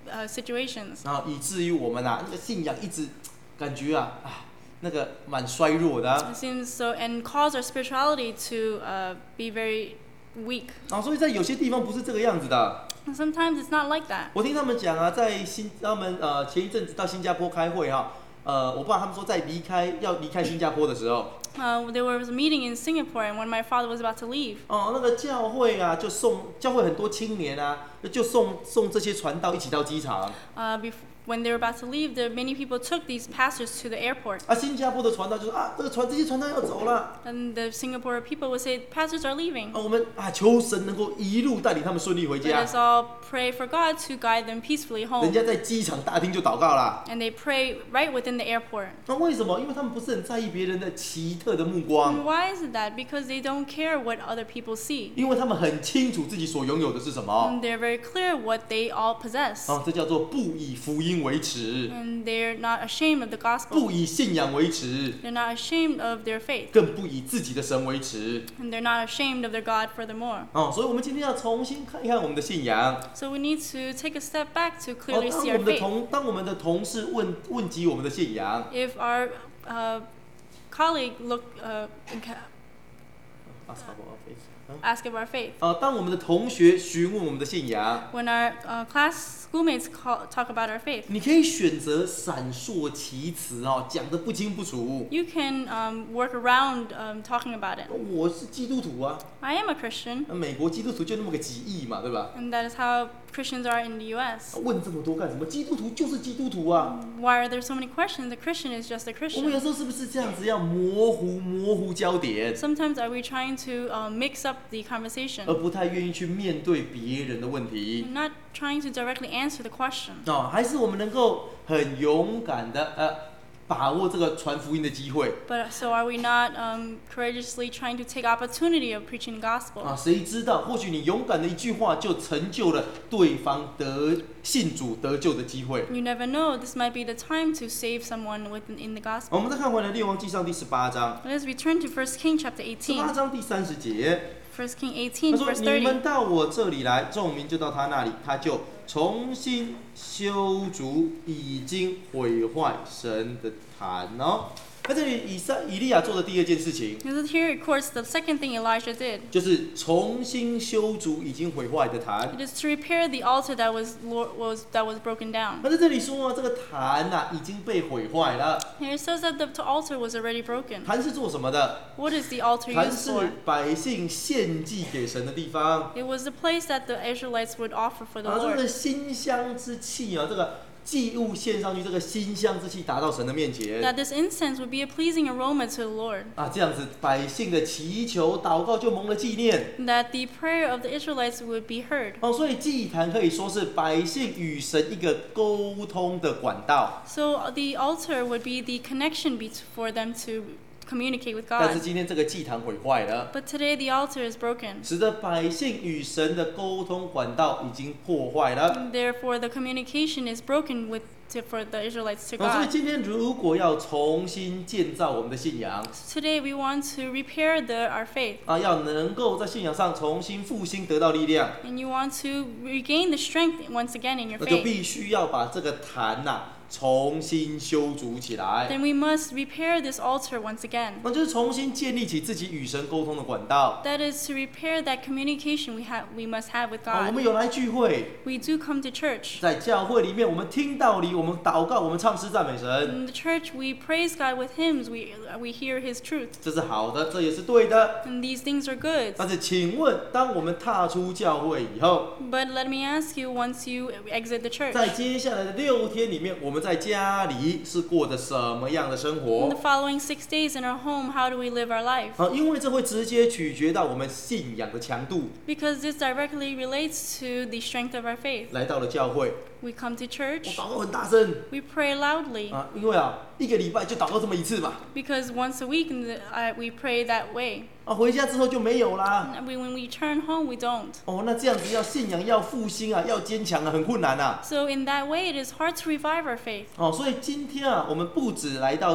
uh, situations. 然后以至于我们啊，那个信仰一直感觉啊啊那个蛮衰弱的、啊。 It seems so, and cause our spirituality to uh, be very weak. 啊，所以在有些地方不是这个样子的。 And sometimes it's not like that. 我听他们讲啊，在新他们呃前一阵子到新加坡开会哈、啊，呃，我爸他们说在离开要离开新加坡的时候， Uh, there was a meeting in Singapore, and when my father was about to leave, 哦，那个教会啊，就送教会很多青年啊，就送送这些传道一起到机场。 uh, bef- when they were about to leave, the many people took these pastors to the airport. 啊，新加坡的传道就说啊，这个传这些传道要走了。 And the Singapore people would say, pastors are leaving. 啊，我们啊求神能够一路带领他们顺利回 Let 家。 us all pray for God to guide them peacefully 人 home. 家在机场大厅就祷告啦。 And they pray right within the airport. 那为什么？因为他们不是很在意别人的奇特的目光， And why is that? Because they don't care what other people see. 因为他们很清楚自己所拥有的是什么。 And they're very clear what they all possess. 啊，这叫做不以福音为耻， And they're not ashamed of the 不 gospel. 以信仰为耻， They're not ashamed of their faith. 更不以自己的神为耻。 And they're not ashamed of their God furthermore. 哦，所以我们今天要重新看一看我们的信仰。 So we need to take a step back to 哦， clearly 当 see 我 our 们的 faith. 同当我们的同事问问及我们的信仰， If our uh, colleague look uh, enca- 啊，差不多 ask of our faith, 啊，当我们的同学询问我们的信仰， when our uh, class schoolmates call, talk about our faith, 你可以选择闪烁其词哦，讲得不清不楚。 you can um, work around um, talking about it. 我是基督徒啊， I am a Christian, 那美国基督徒就那么个几亿嘛，对吧？ and that is how Christians are in the U S. 问这么多干什么？基督徒就是基督徒啊。 Why are there so many questions? A Christian is just a 我们有 Christian. 时候是不是这样子要模糊模糊焦点， Sometimes are we trying to uh, mix up the conversation 而不太愿意去面对别人的问题？ and not trying to directly answer the question? 哦，还是我们能够很勇敢的呃把握这个传福音的机会 But so are we not um, courageously trying to take opportunity of preaching the 啊？ gospel? 谁知道，或许你勇敢的一句话就成就了对方得信主得救的机会。 You never know. This might be the time to save someone within in the 我 gospel. 们再看回来《列王纪上》第十八章， Let us return to First King chapter 十八 eighteen. 章第三十节， First King 他 eighteen 说：“ verse 你们 thirty. 到我这里来，众民就到他那里，他就重新修筑已经毁坏神的坛哦。”在这里，以赛以利亚做的第二件事情， Because here it records the second thing Elijah did. 就是重新修筑已经毁坏的坛。 It is to repair the altar that was lo- was that was broken down. 那在这里说啊，这个坛呐、已经被毁坏了。 Here it says that the t- altar was already broken. 坛是做什么的？ What is the altar 坛 used 是 for? 百姓献祭给神的地方。 It was the place that the Israelites would offer for the 啊，这 Lord. 个馨香之气啊，这个祭物献上去，这个馨香之气达到神的面前。 That this incense would be a pleasing aroma to the Lord. 啊，这样子百姓的祈求祷告就蒙了纪念。 That the prayer of the Israelites would be heard. 哦，所以祭坛可以说是百姓与神一个沟通的管道。 So uh, the altar would be the connection be- for them to communicate with 但是 God. 今天这个祭坛毁坏了， But today the altar is broken. 使得百姓与神的沟通管道已经破坏了。 And therefore, the communication is broken with to, for the Israelites to 哦，所以 God. 今天如果要重新建造我们的信仰 Today we want to repair the, our faith. 啊，要能够在信仰上重新复兴，得到力量， And you want to regain the strength once again in your 那就 faith. 必须要把这个坛呐、重新修筑起来。 Then we must repair this altar once again. 那就是重新建立起自己与神沟通的管道。 That is to repair that communication we have we must have with 啊，我 God. 们有来聚会， We do come to church. 在教会里面，我们听道理，我们祷告，我们唱诗赞美神， In the church we praise God with hymns. We we hear his truth. 这是好的，这也是对的。 And these things are good. 但是，请问，当我们踏出教会以后， But let me ask you, once you exit the church, 在接下来的六天里面，我们在家里是过着什么样的生 in 活 the？following six days in our home, how do we live our life? 啊，因为这会直接取决到我们信仰的强度。 Because this directly relates to the strength of our faith. 来到了教会， We come to 我 church, 祷告很大声 we pray loudly, 啊，因为啊，一个礼拜就祷告这么一次嘛， because once a week in the, uh, we pray that way. 啊，回家之后就没有啦。 And we, when we turn home, we don't. 哦，那这样子要信仰要复兴啊，要坚强啊，很困难啊。 So in that way, it is hard to revive our faith. 哦，所以今天啊，我们不止来到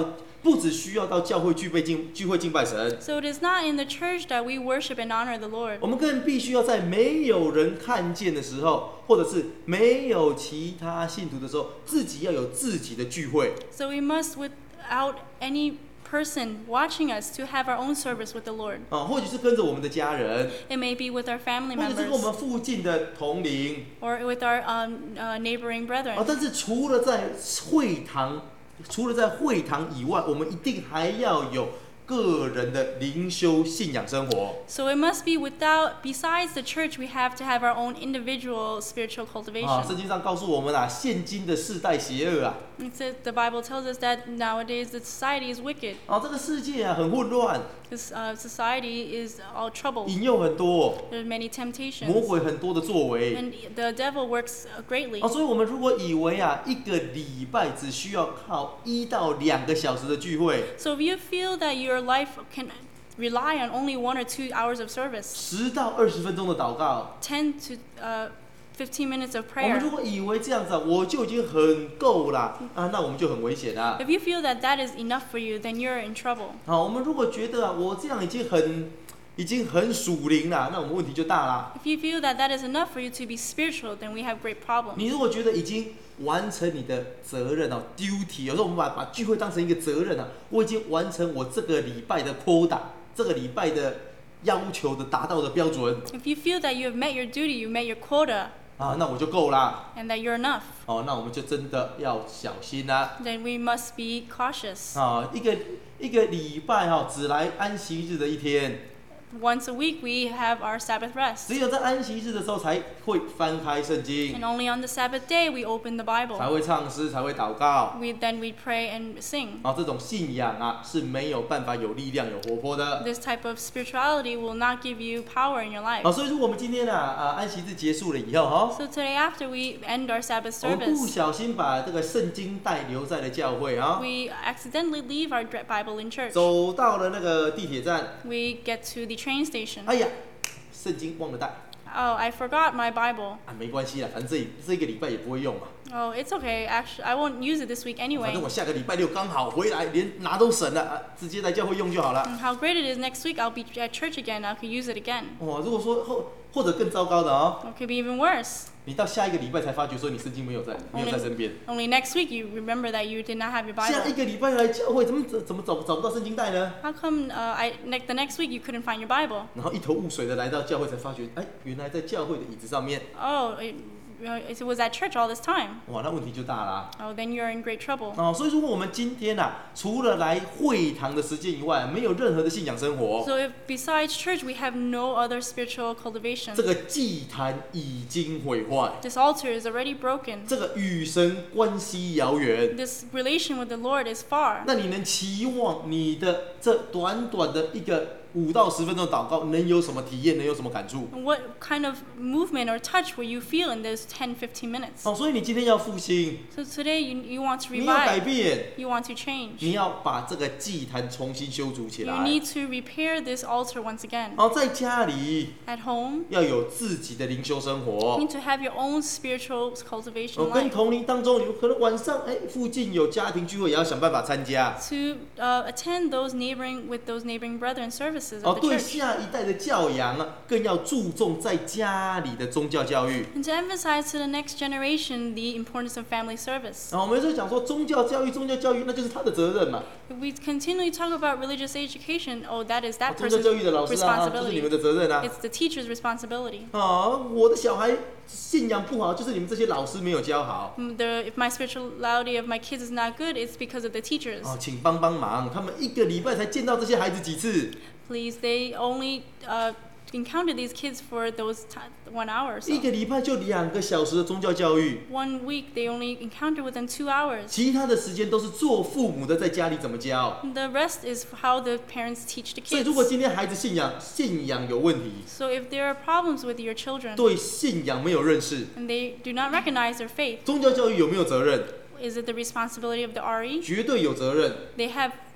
不只需要到教会聚会敬聚会敬拜神， So it is not in the church that we worship and honor the Lord. 我们更必须要在没有人看见的时候，或者是没有其他信徒的时候，自己要有自己的聚会。 So we must, without any person watching us, to have our own service with the Lord. 啊，或许是跟着我们的家人， It may be with our family 或者是跟我 members 们附近的同龄 or with our um, uh, neighboring 啊。 brethren. 但是除了在会堂，除了在会堂以外，我们一定还要有个人的灵修信仰生活。 So it must be without, besides the church, we have to have our own individual spiritual 啊， cultivation. 圣经上告诉我们啊，现今的世代邪恶啊， It says, the Bible tells us that nowadays the society is wicked. 啊，这个世界啊很混乱， This uh, society is all troubled. 引诱很多， There are many 魔 temptations. 鬼很多的作为。 And the devil works uh, greatly. 啊，所以我们如果以为啊，一个礼拜只需要靠一到两个小时的聚会， So if you feel that your life can rely on only one or two hours of service, 十到二十分钟的祷告， ten to uh, fifteen minutes of 我们 prayer, 如果以为这样子啊，我就已经很够啦，啊，那我们就很危险啦。 if you feel that that is enough for you, then you're in trouble. 好，我们如果觉得啊，我这样已经很，已经很属灵啦，那我们问题就大啦。 If you feel that that is enough for you to be spiritual, then we have great 你 problems. 如果觉得已经完成你的责任哦 ，duty， 有时候我们把把聚会当成一个责任啊，我已经完成我这个礼拜的 quota， 这个礼拜的要求的达到的标准 If you feel that you have met your duty, you met your quota, 啊，那我就够啦。 and that you're enough, 哦，那我们就真的要小心啦。 then we must be cautious. 啊，一个一个礼拜哈、只来安息日的一天， Once a week, we have our Sabbath rest. 只有在安息日的时候才会翻开圣经 And，only on the Sabbath day, we open the 才 Bible. 会唱诗，才会祷告。 We, then we pray and sing. 啊，这种信仰啊是没有办法有力量、有活泼的。 This type of spirituality will not give you power in your life. 啊，所以说我们今天啊啊安息日结束了以后哈、 So today, after we end our Sabbath 我们不 service, 小心把这个圣经带留在了教会啊， we accidentally leave our dr- Bible in church. 走到了那个地铁站， We get to the train station. 哎呀，圣经忘了带 Oh, I forgot my Bible. 啊，没关系啦，反正这这一个礼拜也不会用嘛。 Oh, it's okay. Actually, I won't use it this week 反 anyway. 正我下个礼拜六刚好回来，连拿都省了啊，直接来教会用就好了。 And how great it is next week, I'll be at church again. I could use it again. 哇，如果说或或者更糟糕的哦， Or it could be even worse. 你到下一个礼拜才发觉说你圣经没有在没有在身边， Only next week you remember that you did not have your 下一 Bible. 个礼拜来教会怎么怎怎么找找不到圣经带呢？ How come uh, I, ne- the next week you couldn't find your Bible? 然后一头雾水的来到教会才发觉，哎，原来在教会的椅子上面， Oh, it, uh, it was at church all this time. 哇，那问题就大啦。 Oh, then you're in great trouble. 哦，所以如果我们今天呐、啊，除了来会堂的时间以外，没有任何的信仰生活， So if besides church we have no other spiritual cultivation, 这个祭坛已经毁坏， this altar is already broken. 这个与神关系遥远， This relation with the Lord is far. 那你能期望你的这短短的一个五到十分钟的祷告能有什么体验，能有什么感触？ What kind of movement or touch will you feel in those ten, fifteen minutes? 哦，所以你今天要复兴， So today you, you want to 你要改 revive, 变， you want to change. 你要把这个祭坛重新修筑起 You 来。 need to repair this altar once again. 哦，在家里 At home, 要有自己的灵修生 you 活。 need to have your own spiritual cultivation 哦，跟 life. 同龄当中，有可能晚上哎附近有家庭聚会，也要想办法参加。 To uh, attend those neighboring with those neighboring brethren services 哦， of the 对 church. 下一代的教养啊，更要注重在家里的宗教教育。 And to emphasize to the next generation the importance of family service. 啊，我们就讲说宗教教育，宗教教育那就是他的责任嘛。 If we continually talk about religious education, oh, that is 啊 that 宗教教育 person's 的老师啊，啊就是你们 responsibility. 的责任啊。 It's the teacher's responsibility. 啊，我的小孩信仰不好，就是你们这些老师没有教好。 Mm, The, if my spirituality of my kids is not good, it's because of the teachers. 哦，请帮帮忙，他们一个礼拜才见到这些孩子几次？ Please, they only uh, encounter these kids for those ti one hour or 一 so. 个礼拜就两个小时的宗教教育， One week, they only encounter within two hours. 其他的时间都是做父母的在家里怎么教。 The rest is how the parents teach the 所以， kids. 如果今天孩子信仰信仰有问题， So if there are problems with your children 对信仰没有认识， and they do not recognize their faith, 宗教教育有没有责任？ is it the responsibility of the R E? 绝对有责任。 They have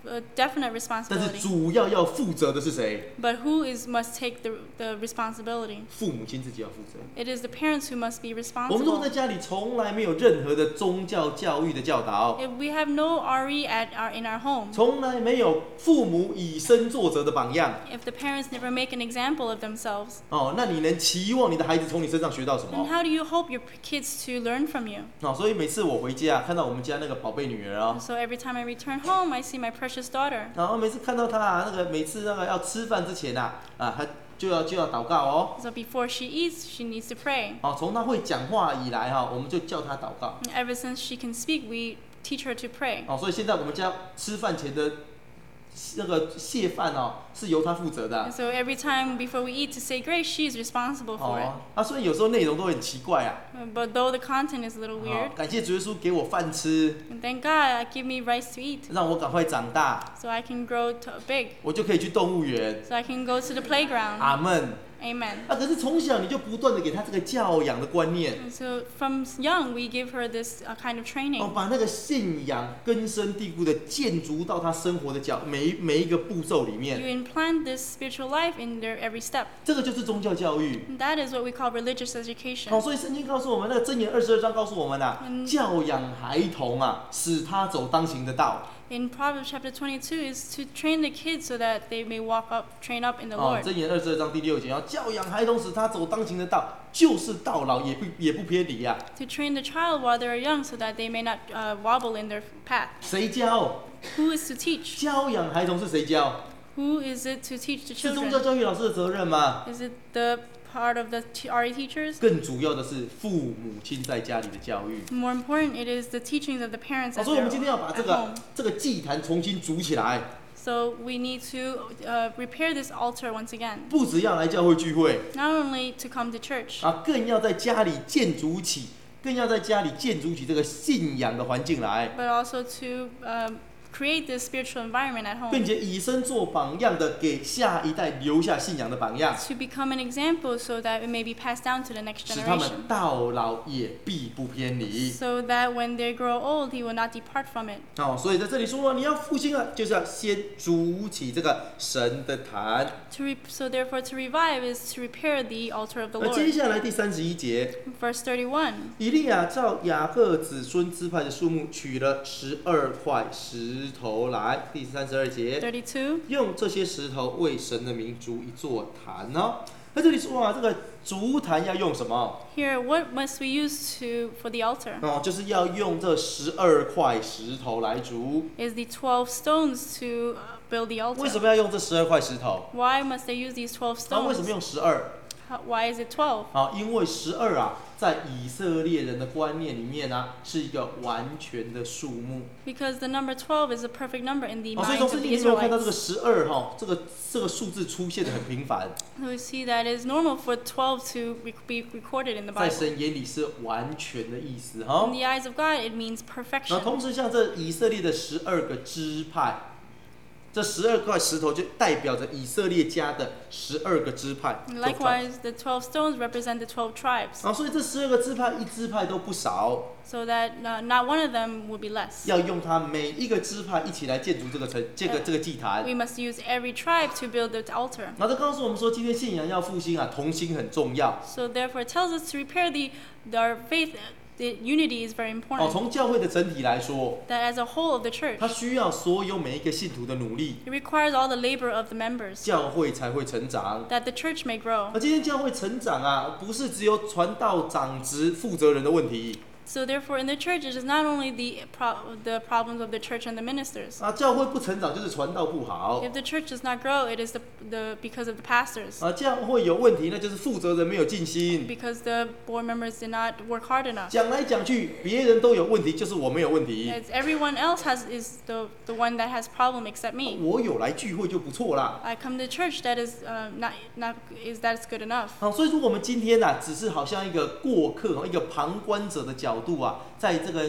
a definite 但是 responsibility. 主要要负责的是谁？ But who is must take the the responsibility? 父母亲自己要负责。 It is the parents who must be 我们如果 responsible. 在家里从来没有任何的宗教教育的教导， If we have no R E at our in our home, 从来没有父母以身作则的榜样， if the parents never make an example of themselves, 哦，那你能期望你的孩子从你身上学到什 then 么？ how do you hope your kids to learn from you? 哦，所以每次我回家看到我们家那个宝贝女儿啊， So every time I return home, I see my precious daughter. 然后每次看到她啊，那个每次那个要吃饭之前啊，啊，她就要就要祷告哦。 So before she eats, she needs to pray. 哦，从她会讲话以来哈、我们就叫她祷告。 And ever since she can speak, we teach her to pray. 哦，所以现在我们家吃饭前的那个谢饭哦，是由她负责的 And。so every time before we eat to say grace, she's responsible for it. 哦，啊，所以有时候内容都很奇怪啊。 Uh, But though the content is a little 哦 weird, 感谢主耶稣给我饭吃， and thank God, give me rice to eat 让我赶快长大， so I can grow to big, 我就可以去动物园。 so I can go to the playground. 阿门。 Amen. 啊，可是从小你就不断的给他这个教养的观念， And so from young, we give her this uh, kind of 哦， training 把那个信仰根深蒂固的建筑到他生活的角每一每一个步骤里 You 面， implant this spiritual life in their every step. 这个就是宗教教育。 And that is what we call religious education. 哦，所以圣经告诉我们，那个箴言二十二章告诉我们啊， 嗯教养孩童啊，使他走当行的道。 In Proverbs chapter twenty-two is to train the kids so that they may walk up, train up in the 哦， Lord. 箴言二十二章第六节，要教养孩童，使他走当行的道，就是到老也不也不偏离呀、啊。 To train the child while they are young so that they may not uh, wobble in their path. 谁教？ Who is to teach? 教养孩童是谁教？ Who is it to teach the 是宗教 children? 教育老师的责任吗？ Is it the part of the t- R E teachers? 更主要的是父母亲在家里的教育。 More important, it is the teachings of the parents 哦， at, 所以我 their, 们今天要把这 at 个 home. 这个祭坛重新组起来， So we need to uh, repair this altar once again. 不只要来教会聚会 Not only to come to church, 啊，更要在家里建筑起，更要在家里建筑起这个信仰的环境来， but also to um, create this spiritual environment at 并 home. 且以身作榜样的给下一代留下信仰的榜样， To become an example so that it may be passed down to the next 使他们 generation. 到老也必不偏离。 So that when they grow old, he will not depart from it. 哦，所以在这里说你要复兴啊，就是要先筑起这个神的坛。 To re- so therefore, to revive is to repair the altar of the 而接 Lord. 下来第三十一节， Verse thirty-one. 以利亚照雅各子孙支派的数目取了十二块石头来。第三十二节， thirty-two. 用这些石头为神的名筑一座坛哦。在这里说啊，这个筑坛要用什么？ Here, what must we use to for the altar? 哦，就是要用这十二块石头来筑。 Is the twelve stones to uh, build the 为什 altar? 么要用这十二块石头？ Why must they use these twelve 那为什么 stones? 用十二？ How- Why is it twelve? 啊，因为十二啊，在以色列人的观念里面呢、啊，是一个完全的数目。 Because the number twelve is a perfect number in the 哦，所以 minds 从 of 圣 the 经里面我看到这个 Israelites. 十二哈，这个这个数字出现的很频繁， So we see that it's normal for twelve to re- be recorded in the 在 Bible. 神眼里是完全的意思 In 哈。 the eyes of God, it means 然 perfection. 后同时像这以色列的十二个支派，这十二块石头就代表着以色列家的十二个支派。 And likewise, the twelve stones represent the twelve tribes, 啊，所以这十二个支派一支派都不少， so that uh, not one of them will be less. 要用它每一个支派一起来建筑这个城这个这个祭坛。 We must use every tribe to build the altar. 然后这告诉我们说，今天信仰要复兴啊，同心很重要。 So therefore, it tells us to repair the, the our faith. The unity is very 哦， important. 从教会的整体来说， That as a whole of the church, 它需要所有每一个信徒的努力， it requires all the labor of the members, 教会才会成长。 that the church may grow. 而今天教会成长啊，不是只有传道长职负责人的问题 So therefore, in the church, it is not only the pro- the problems of the church and the ministers. 啊，教会不成长就是传道不好 If the church does not grow, it is the, the because of the pastors, 啊，教会有问题那就是负责人没有尽心。 because the board members did not work hard enough. 讲来讲去，别人都有问题，就是我没有问题。 As everyone else has is the the one that has problem except me. 我有来聚会就不错啦。 I come to church, that is uh, not not is that is good enough. 好，所以说我们今天呐、啊，只是好像一个过客，一个旁观者的角度啊，在这个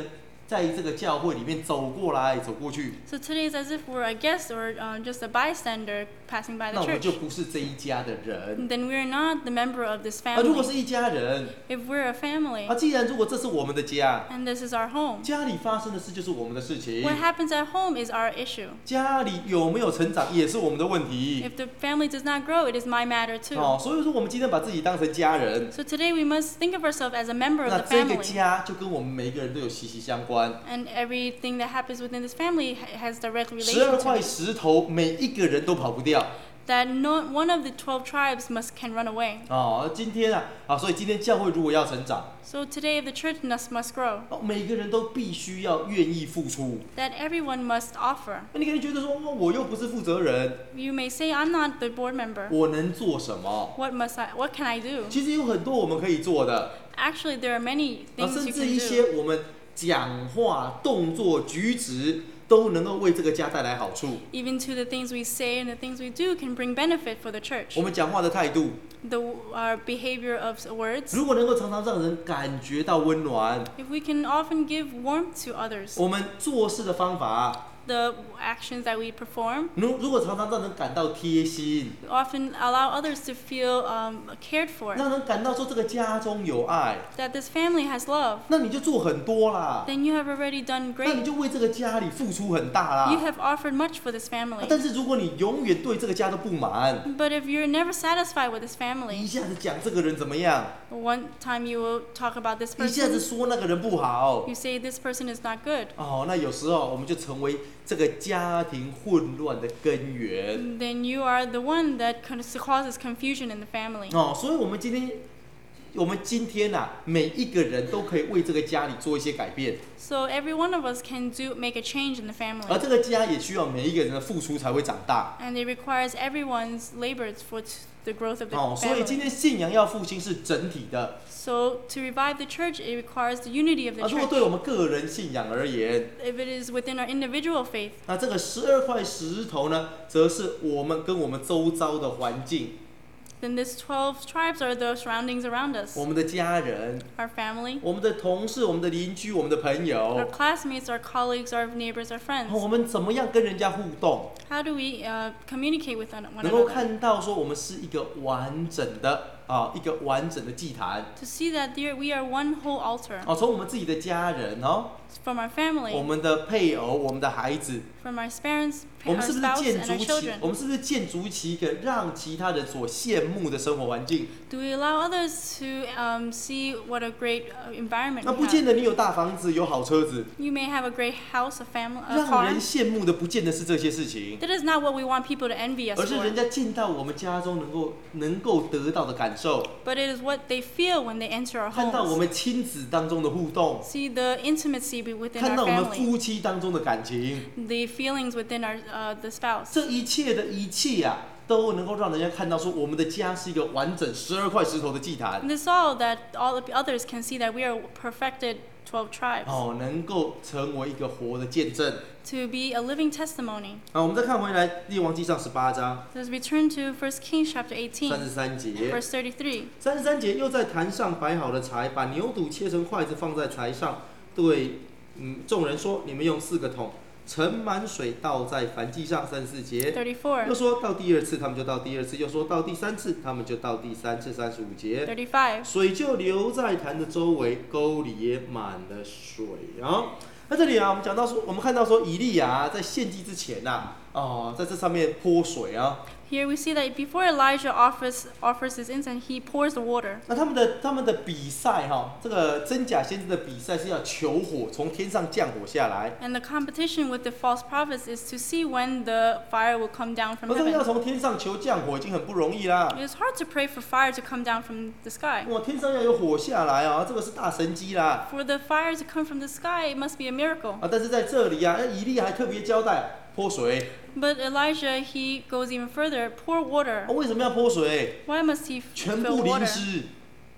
在这个教会里面走过来走过去， So today is as if we're a guest or uh, just a bystander passing by 那 the 我们 church. 就不是这一家的人。 Then we're not the member of this 啊，如果 family. 是一家人， If we're a family 啊，既然如果这是我们的家， and this is our home, 家里发生的事就是我们的事情， what happens at home is our issue. 家里有没有成长也是我们的问题。 If the family does not grow, it is my matter too. 哦，所以说我们今天把自己当成家人， So today we must think of ourselves as a member of 那 the 这个 family. 家就跟我们每一个人都有息息相关。 And everything that happens within this family ha- has direct 十二 relation to 块 it. 石头，每一个人都跑不掉。 That no, one of the twelve tribes must can run away. 哦，今天啊，啊，所以今天教会如果要成长， So today the church must, must grow. 哦，每个人都必须要愿意付出。 That everyone must offer. 那你可能觉得说，哦我又不是负责人， You may say, I'm not the board member. 我能做什么？ What must I? What can I do? 其实有很多我们可以做的， Actually, there are many 啊， things 甚 you 至 can 一 do. 些我们讲话、动作、举止都能够为这个家带来好处。 Even to the things we say and the things we do can bring benefit for the church. 我们讲话的态度， The our behavior of words. 如果能够常常让人感觉到温暖， If we can often give warmth to others, 我们做事的方法， the actions that we perform 如如果常常让人感到贴心， often allow others to feel um, cared for. 让人感到说这个家中有爱， That this family has love. 那你就做很多啦， Then you have already done 那你 great. 就为这个家里付出很大 You 啦。 have offered much for this 啊 family. 但是如果你永远对这个家都不满， But if you're never satisfied with this 一 family, 下子讲这个人怎么样， one time you will talk about this 一下子 person, 说那个人不好， you say this person is not good. 哦，那有时候我们就成为这个家庭混乱的根源。 Then you are the one that causes confusion in the family. 哦，所以我们今天，我们今天呐、啊，每一个人都可以为这个家里做一些改变， So every one of us can do make a change in the 而 family. 这个家也需要每一个人的付出才会长大。 And it requires everyone's labor for t- the growth of the 哦，所以今 family. 天信仰要复兴是整体的。 So to revive the church, it requires the unity of the 啊，如果对 church. 我们个人信仰而言， If it is within our individual faith, 那这个十二块石头呢，则是我们跟我们周遭的环境， then these twelve tribes are the surroundings around us. 我们的家人、 Our family, 我们的同事、我们的邻居、我们的朋 our 友， classmates, our colleagues, our neighbors, our friends. 我们怎么样跟人家互动， How do we uh, communicate with one 能够 another? 看到说我们是一个完整的啊，一个完整的祭坛。 To see that there, we are one whole altar. 哦，从我们自己的家人哦， From our 我 family, 们的配偶、我们的孩子， from our parents, 我 our 们是不是 spouse, 建 and 筑 our 起？ children. 我们是不是建筑起一个让其他人所羡慕的生活环境？ Do we allow others to um, see what a great uh, environment 那 we 不见 have? 得你有大房子、有好车子， You may have a great house, a family, a 让 car. 人羡慕的不见得是这些事情， That is not what we want people to envy us 而是 for. 人家进到我们家中能够能够得到的感受， But it is what they feel when they enter our 看到我 homes. 们亲子当中的互动， See the intimacy be- within 看 our 到我们 family, 夫妻当中的感情， the feelings within our uh, the spouse. 这一切的一切呀、都能够让人家看到说我们的家是一个完整十二块石头的祭坛。 And this all that all of the others can see that we are perfected twelve tribes. 哦，能够成为一个活的见证。 To be a living testimony. 好，我们再看回来《列王记上》十八章 Let's return to First Kings chapter 三 eighteen, 十三节。 verse thirty-three. 三十三节，又在坛上摆好了柴，把牛肚切成筷子放在柴上，对嗯众人说：“你们用四个桶盛满水倒在燔祭上。”三十四节。又 thirty-four, 说到第二次，他们就倒第二次；又说到第三次，他们就倒第三次。三十五节， thirty-five. 水就流在坛的周围，沟里也满了水啊。那这里啊，我们讲到说，我们看到说，以利亚在献祭之前呐、啊，哦，在这上面泼水啊。 Here we see that before Elijah offers offers his incense, he pours the water. 那他们的他们的比赛哈，这个真假先知的比赛是要求火从天上降火下来， And the competition with the false prophets is to see when the fire will come down 而 from 这个要 heaven. 从天上求降火已经很不容易啦。 It is hard to pray for fire to come down from the sky. 哇，天上要有火下来啊，这个是大神机啦 For the fire to come from the sky, it must be a miracle. 啊！但是在这里啊，以利亚还特别交代泼水。 But Elijah, he goes even further, pour water. 啊，为什么要泼水？ Why must he 全 fill 部淋 water? 湿，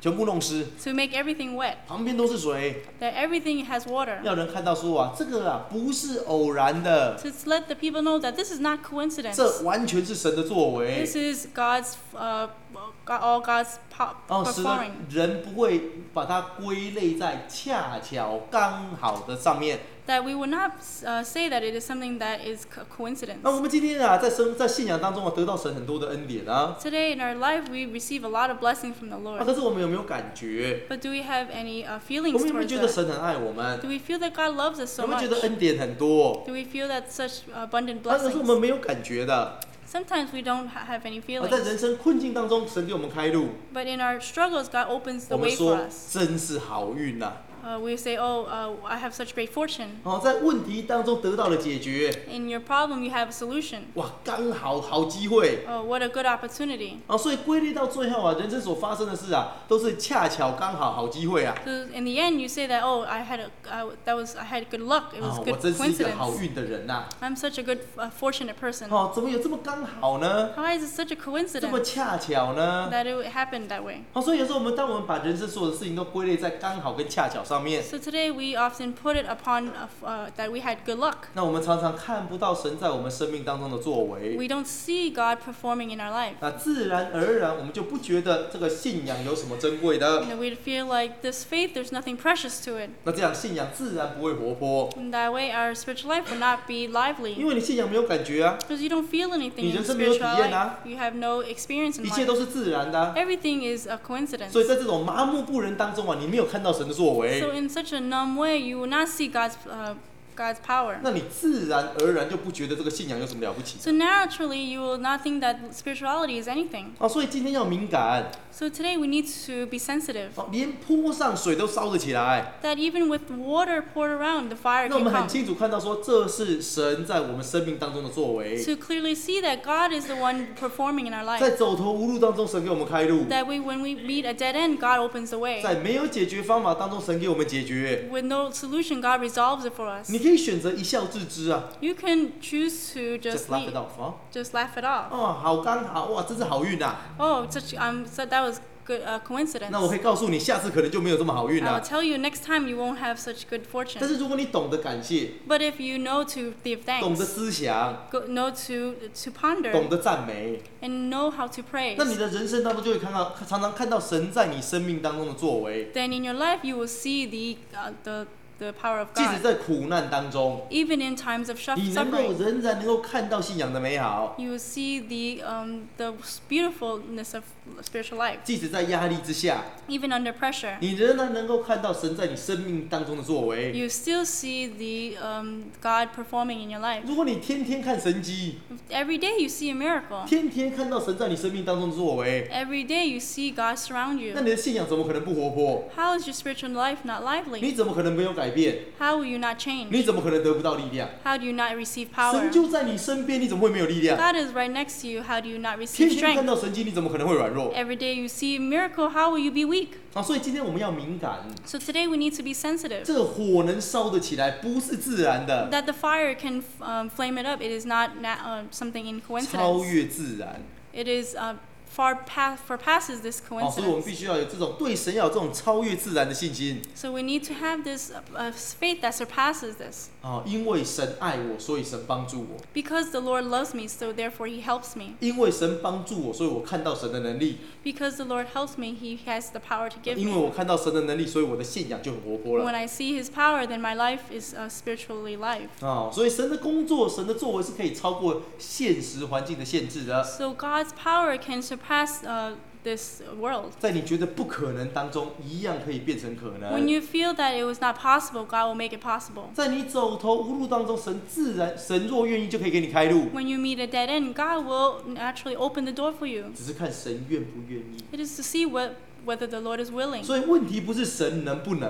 全部弄湿， to make everything wet, 旁边都是水， that everything has water. 要人看到说啊，这个啊不是偶然的， To let the people know that this is not coincidence. 这完全是神的作为 This is God's, uh, God, all God's po- 哦，使得 performing. 人不会把它归类在恰巧刚好的上面。 That we would not uh, say that it is something that is co- coincidence. 那我们今天啊，在生在信仰当中啊，得到神很多的恩典啊， Today in our life, we receive a lot of blessing from the 啊， Lord. 可是我们有没有感觉？ But do we have any uh, 我 feelings 们有没有 towards 觉得 that? 神很爱我们？ Do we feel that God loves us 有 so 没有 much? 觉得恩典很多？ Do we feel that such abundant 啊，可是我们 blessings? 没有感觉的。 Sometimes we don't ha- have any 啊，在 feelings. 人生困境当中，神给我们开路， But in our struggles, God opens 我 the 们 way for 说 us. 真是好运呐、 Uh, we say, oh, uh, I have such great fortune. 哦，在问题当中得到了解决， In your problem, you have a solution. 哇，刚好好机会。 Oh, what a good opportunity. 哦，所以归类到最后啊，人生所发生的事啊，都是恰巧刚好好机会啊。 So in the end, you say that, oh, I had a, I, that was, I had good luck. It 啊， was 我 good 真是一个好 coincidence. 运的人呐、 I'm such a good, uh, fortunate person. 哦，怎么有这么刚好呢？ How is it such a 这么 coincidence 恰巧呢？ that it happened that way? 哦，所以有时候我们当我们把人生所有的事情都归类在刚好跟恰巧上面， So today we often put it upon uh, uh, that we had good luck. 那我们常常看不到神在我们生命当中的作为， We don't see God performing in our life. 那自然而然我们就不觉得这个信仰有什么珍贵 You 的， know, we feel like this faith, there's nothing precious to it. 那这样信仰自然不会活泼， In that way, our spiritual life will not be 因 lively 为你信仰没有感觉啊， because you don't feel anything 你 in 人生没有体 spiritual 验啊。 life. You have no experience in 一切 life. 都是自然的啊、 Everything is a coincidence. 所以在这种麻木不仁当中啊，你没有看到神的作为， So in such a numb way, you will not see God's uh, God's power. 那你自然而然就不觉得这个信仰有什么了不起 So naturally, you will not think that spirituality is anything. 啊。所以今天要敏感 So today we need to be sensitive 哦，连坡上水都烧得起来。 that even with water poured around, the fire 那我 can 们很 come. 清楚看到说，这是神在我们生命当中的作为， To clearly see that God is the one performing in our 在 life. 走投无路当中，神给我们开路； That we, when we meet a dead end, God opens the way. 在没有解决方法当中，神给我们解决。 With no solution, God resolves it for us. 你可以选择一笑置之啊 You can choose to ，just just laugh leave, it off 啊， just laugh it off. 哦，好刚好哇，真是好运啊！ Oh, such um, so that was good uh, coincidence. 那我可以告诉你，下次可能就没有这么好运 I will 了。 tell you next time you won't have such good 但 fortune. 是如果你懂得感谢， But if you know to give 懂得 thanks, 思想， go, know to to 懂 ponder, 得赞美， and know how to praise, 那你的人生当中就会看到，常常看到神在你生命当中的作为。 then in your life you will see the uh, the the power of 即使 God. 在苦难当中， Even in times of 你能够 suffering, 仍然能够看到信仰的美好。 you will see the um, the beautifulness of spiritual life. 即使在压力之下， Even under pressure, 你仍然能够看到神在你生命当中的作为。 you still see the um, God performing in your life. 如果你天天看神迹， Every day you see a miracle. 天天看到神在你生命当中的作为， Every day you see God surround 那 you. 你的信仰怎么可能不活泼？ How is your spiritual life not 你 lively? 怎么可能没有改变？ How will you not 你 change? 怎么可能得不到力量？ How do you not receive 神 power? 就在你身边，你怎么会没有力量？ God is right next to you. How do you not 天 receive 天看 strength? 到神迹，你怎么可能会软弱？ Every day you see a miracle. How will you be weak? 啊，所以今天我们要敏感， So today we need to be sensitive. 这个火能烧得起来，不是自然的， That the fire can um, flame it up. It is not na- uh, something in 超 coincidence. 越自然。 It is uh, far past, far passes this 哦，所以我们 coincidence. 必须要有这种对神要有这种超越自然的信心。 So we need to have this uh, uh, faith that surpasses this. 啊，因为神爱我，所以神帮助我； Because the Lord loves me, so therefore He helps me. 因为神帮助我，所以我看到神的能力； Because the Lord helps me, He has the power to give 因为 me. 我看到神的能力，所以我的信仰就很活泼了。 When I see His power, then my life is uh, spiritually life. 啊，所以神的工作、神的作为是可以超过现实环境的限制的。 So God's power can surpass uh, this world. 在你觉得不可能当中，一样可以变成可 When 能。 you feel that it was not possible, God will make it possible. 在你走投无路当中，神自然，神若愿意就可以给你开路， When you meet a dead end, God will naturally open the door for you. 只是看神愿不愿意。 It is to see what, whether the Lord is willing. 所以问题不是神能不能，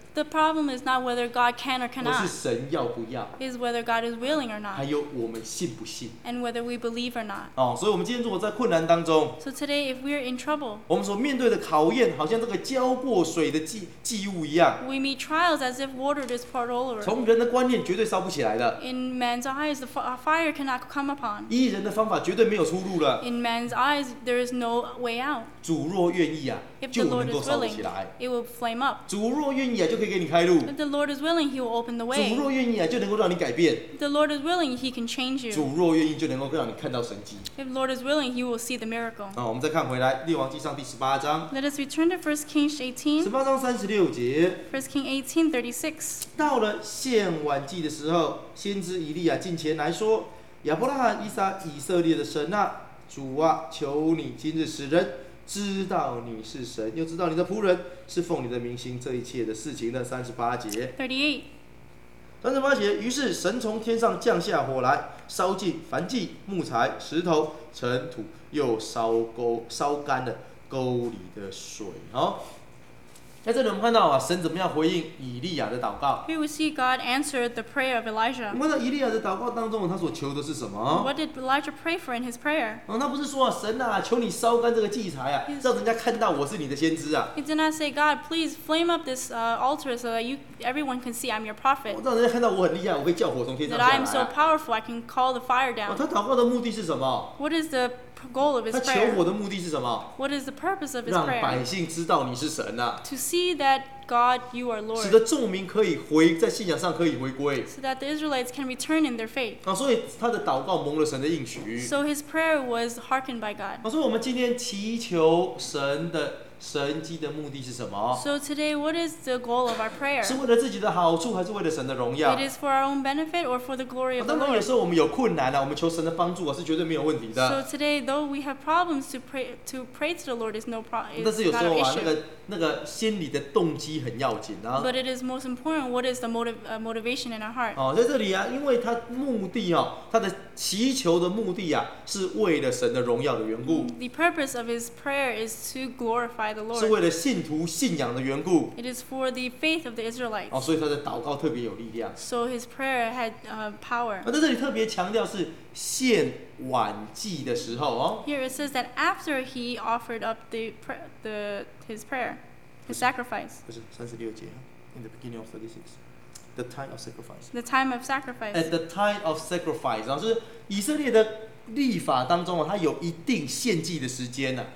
The problem is not whether God can or 而 cannot, 是神要不要， is whether God is willing or 还 not, 有我们信不信。 and whether we believe or not. 哦，所以我们今天如果在困难当中， So today, if we're in trouble, 我们所面对的考验，好像这个浇过水的祭祭物一样， we meet trials as if water is poured all over. 从人的观念绝对烧不起来的， In man's eyes, the fi- fire cannot come upon. 依人的方法绝对没有出路了。 In man's eyes, there is no way out. 主若愿意啊， If 就 the Lord 能够 is 烧得 willing, 起来； it will flame up. 主若愿意啊，就可以给你开路； If the Lord is willing, He will open the 主 way. 若愿意啊，就能够让你改变； If the Lord is willing, He can change you. 主若愿意，就能够让你看到神迹。 If the Lord is willing, He will see the miracle. 啊，我们再看回来，《列王纪上》第十八章， Let us return to First Kings 十 eighteen. 八章三十六节。 First King eighteen thirty-six. 到了献晚祭的时候，先知以利亚近前来说：“亚伯拉罕、以撒、以色列的神啊，主啊，求你今日使人知道你是神，又知道你的仆人是奉你的名行这一切的事情的。”三十八节， thirty-eight. 三十八节，于是神从天上降下火来，烧尽燔祭、木材、石头、尘土，又烧沟烧干了沟里的水。好。在这里我们看到啊，神怎么样回应以利亚的祷告？ Here we see God answered the prayer of 我 Elijah. 们看到以利亚的祷告当中，他所求的是什么？ What did Elijah pray for in his prayer? 哦，他不是说啊，神啊，求你烧干这个祭材啊，让人家看到我是你的先知啊， He did not say, God, please flame up this uh, altar so that you, everyone can see I'm your prophet. 让人家看到我很厉害，我可以叫火从天上 That 下 I 来 am so 啊。 powerful, I can call the fire 哦， down. 他祷告的目的是什么？ What is the goal of his 他求火 prayer? 的目的是什么？ What is the purpose of his 让百 prayer? 姓知道你是神啊， To see that God, you are 使 Lord, 得众民可以回在信仰上可以回归 so that the Israelites can return in their faith. 啊，所以他的祷告蒙了神的应许。 So his prayer was hearkened by God. 啊，所以我们今天祈求神的神迹的目的是什么？ So today, what is the goal of our prayer? 是为了自己的好处，还是为了神的荣耀？ It is for our own benefit or for the glory 啊 of the 当然，有 Lord. 时候我们有困难啊，我们求神的帮助啊，是绝对没有问题 So 的。 today, though we have problems to pray to pray to the Lord, is no pro 但是有 is 时 not 候 an 啊，那 issue. 个那个心里的动机很要紧啊。 But it is most important. What is the motive uh, motivation in our heart? 哦，在这里啊，因为他目的哦，他的祈求的目的啊，是为了神的荣耀的缘故， The purpose of his prayer is to glorify the 是 Lord. 为了信徒信仰的缘故。 It is for the faith of the 哦， Israelites. 所以他的祷告特别有力量。 So his prayer had uh, power. 啊，在这里特别强调是献晚祭的时候哦， Here it says that after he offered up the pr- the his prayer, his sacrifice, 不是三十六节，in the beginning of thirty-six, the time of sacrifice. the time of sacrifice. At the time of sacrifice，然后就是以色列的律法当中啊，它有一定献祭的时间呐、啊，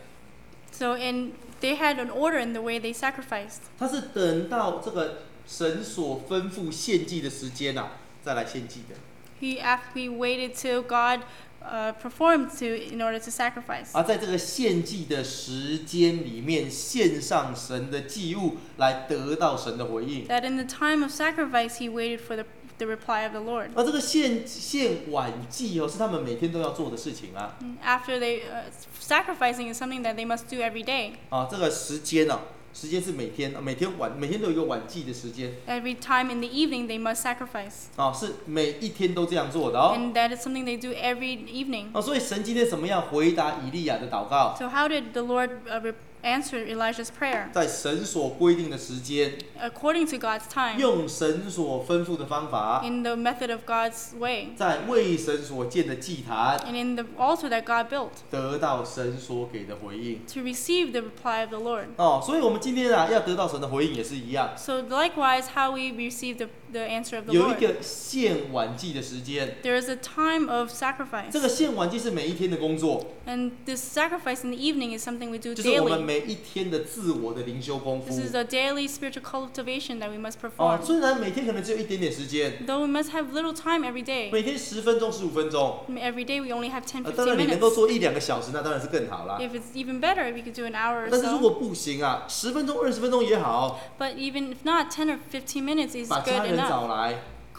So in they had an order in the way they sacrificed. 它是等到这个神所吩咐献祭的时间呐、啊，再来献祭的。 He after he waited till God uh, performed to in order to sacrifice. 而在这个献祭的时间里面，献上神的祭物，来得到神的回应。 That in the time of sacrifice he waited for the the reply of the Lord. 而这个献献晚祭哦，是他们每天都要做的事情啊。 After they uh, sacrificing is something that they must do every day. 啊，这个时间呢、啊，时间是每天，每天晚每天都有一个晚祭的时间 Every time in the evening they must sacrifice. 啊，是每一天都这样做的哦。 And that is something they do every evening. 啊，所以神今天怎么样回答以利亚的祷告？ So how did the Lord uh, re- answer Elijah's prayer? 在神所规定的时间， According to God's time, 用神所吩咐的方法， in the method of God's way, 在为神所建的祭坛， and in the altar that God built, 得到神所给的回应。 to receive the reply of the Lord. 哦，所以我们今天啊，要得到神的回应也是一样， So likewise, how we receive the, the answer of the 有一 Lord. 个献晚祭的时间。 There is a time of sacrifice. 这个献晚祭是每一天的工作， And this sacrifice in the evening is something we do 就是我们 daily. 每一天的自我的灵修功夫 This。is a daily spiritual cultivation that we must 哦， perform. 虽然每天可能只有一点点时间， Though we must have little time every day. 每天十分钟、十五分钟， Every day we only have ten, 呃，当 fifteen 然你能够 minutes. 做一两个小时，那当然是更好啦。 If it's even better, we could do an hour or 但是如 so. 果不行啊，十分钟、二十分钟也好， But even if not, ten or fifteen minutes is 把家 good 人 enough. 找来，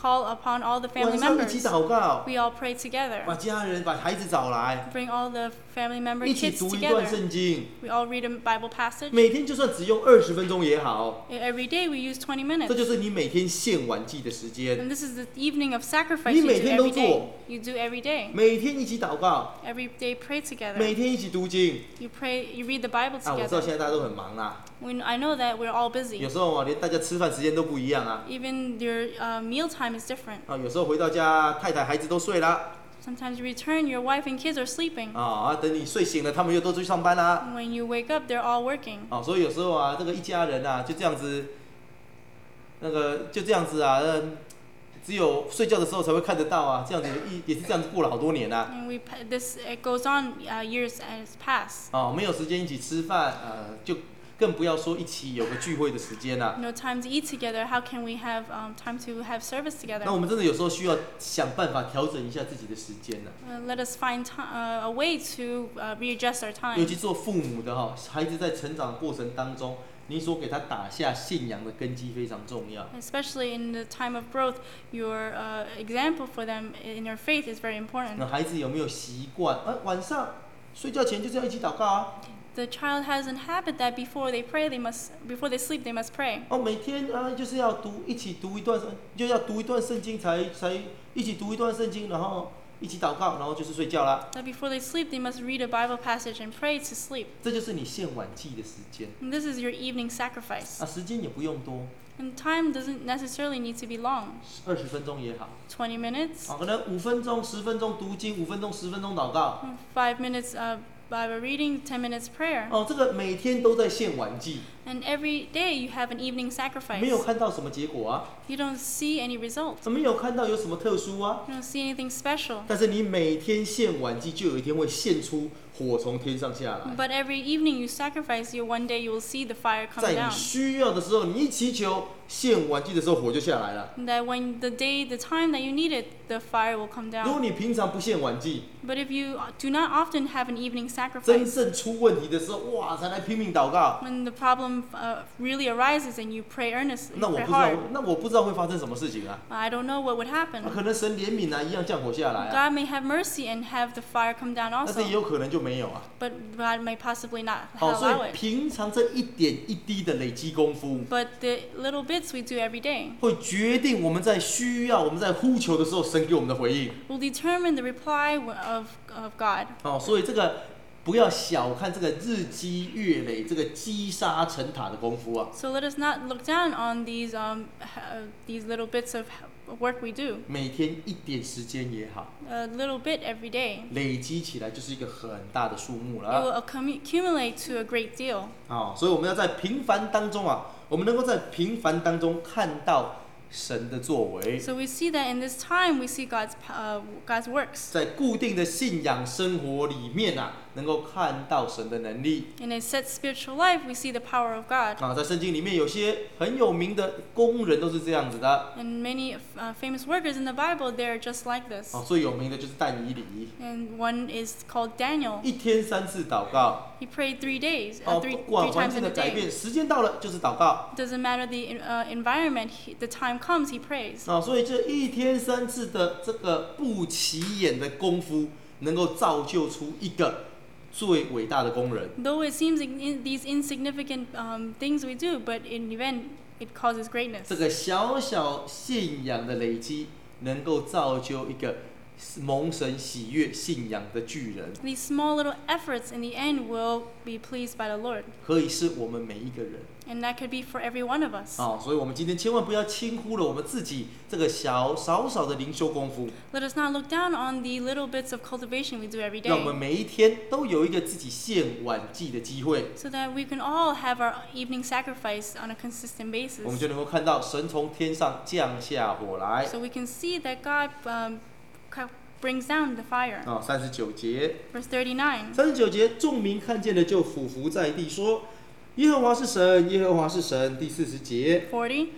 call upon all the family 晚上一起 members. 祷告， We all pray together. 把家人、把孩子找来， Bring all the family member 一起 kids 读一段 together. 圣经。 We all read a Bible passage. 每天就算只用二十分钟也好， Every day we use twenty 这 minutes. 就是你每天献晚祭的时间。 And this is the evening of sacrifice 你 you 每 do 天都 every 做。 day. You do every day. 每天一起祷告， Every day pray together. 每天一起读经。 You pray, you read the Bible 啊，我知道 together. 现在大家都很忙啦， When I know that we're all busy. 有时候啊，连大家吃饭时间都不一样啊。 Even your uh, meal time is different. 啊，有时候回到家，太太、孩子都睡啦， Sometimes you return, your wife and kids are sleeping. 啊啊，等你睡醒了，他们又都出去上班啦。 When you wake up, they're all working. 啊，所以有时候啊，这个一家人啊，就这样子，那个就这样子啊，嗯，只有睡觉的时候才会看得到啊，这样子一也是这样子过了好多年啦、 And we pa- this it goes on uh, years as pass. 啊。没有时间一起吃饭，呃，就更不要说一起有个聚会的时间啦、 No time to eat together. How can we have um, time to have service 那 together? 我们真的有时候需要想办法调整一下自己的时间呢、 Uh, let us find ti- uh, a way to uh, readjust our 尤 time. 其做父母的哈，孩子在成长过程当中，你所给他打下信仰的根基非常重要。 Especially in the time of growth, your uh, example for them in their faith is very important. 那孩子有没有习惯？啊，晚上睡觉前就是要一起祷告啊。 The child has an habit that before they pray, they must before they sleep, they must pray. 哦，每天啊就是要读一起读一段，就要读一段圣经才才一起读一段圣经，然后一起祷告，然后就是睡觉啦。 That before they sleep, they must read a Bible passage and pray to sleep. 这就是你献晚祭的时间。 And this is your evening sacrifice. 啊，时间也不用多， And time doesn't necessarily need to be long. 二十分钟也好。 twenty minutes, 啊，可能五分钟、十分钟读经，五分钟、十分钟祷告。 five minutes uh, Bible reading, ten minutes prayer. 哦，这个每天都在献晚祭， And every day you have an evening 没有 sacrifice. 看到什么结果啊， You don't see any result. 没有看到有什么特殊啊。 You don't see anything special. 但是你每天献晚祭，就有一天会献出火从天上下来。 But every evening you sacrifice, you one day you will see the fire come 在你 down. 需要的时候，你一祈求献晚祭的时候，火就下来了。 And that when the day, the time that you need it, the fire will come 如果 down. 你平常不献晚祭， But if you do not often have an evening 真 sacrifice, 正出问题的时候，哇，才来拼命祷告。 when the problem uh, really arises and you pray earnestly, 那我 pray 不知道 hard, ， 那我不知道会发生什么事情啊。 I don't know what would 啊 happen. 可能神怜悯啊，一样降火下来啊， God may have mercy and have the fire come down 但是也 also, 有可能就没有啊。 but God may possibly not 好，所 allow 以 it. 平常这一点一滴的累积功夫， But the little bits we do every day 会决定我们在需要、我们在呼求的时候，神给我们的回应。 will determine the reply of, of God. 哦，所以这个不要小看这个日积月累、这个积沙成塔的功夫啊。 So let us not look down on these um, uh, these little bits of work we do. 每天一点时间也好， A little bit every day. 累积起来就是一个很大的数目 It 了啊。 will accum- accumulate to a great deal. 哦，所以我们要在平凡当中啊，我们能够在平凡当中看到神的作为， So we see that in this time we see God's uh, God's works. 在固定的信仰生活里面啊，能够看到神的能力。 In a set spiritual life, we see the power of God. 啊，在圣经里面有些很有名的工人都是这样子的。 And many uh, famous workers in the Bible, they're just like this. 啊，最有名的就是但以理， And one is called Daniel. 一天三次祷告。 He prayed three days, 哦， uh, 不 three, 管 three 环 times 境 in 的 a 改 day. 变，时间到了就是祷告。 Doesn't matter the uh, environment, he, the time comes, he prays. 啊，所以这一天三次的这个不起眼的功夫，能够造就出一个最伟大的工人。 Though it seems in, in these insignificant um, things we do, but in event it causes greatness. 这个小小信仰的累积，能够造就一个蒙神喜悦信仰的巨人， These small little efforts in the end will be pleased by the Lord. 可以是我们每一个人。 And that could be for every one of us. 啊，所以我们今天千万不要轻忽了我们自己这个小少少的灵修功夫， Let us not look down on the little bits of cultivation we do every 让我们 day, 每一天都有一个自己献晚祭的机会， so that we can all have our evening sacrifice on a consistent 我们 basis. 就能够看到神从天上降下火来。 So we can see that God um, co- brings down the fire. 啊，三十九节， Verse thirty-nine. 三十九节，众民看见了就俯伏在地说：耶和华是神，耶和华是神。第四十节， forty.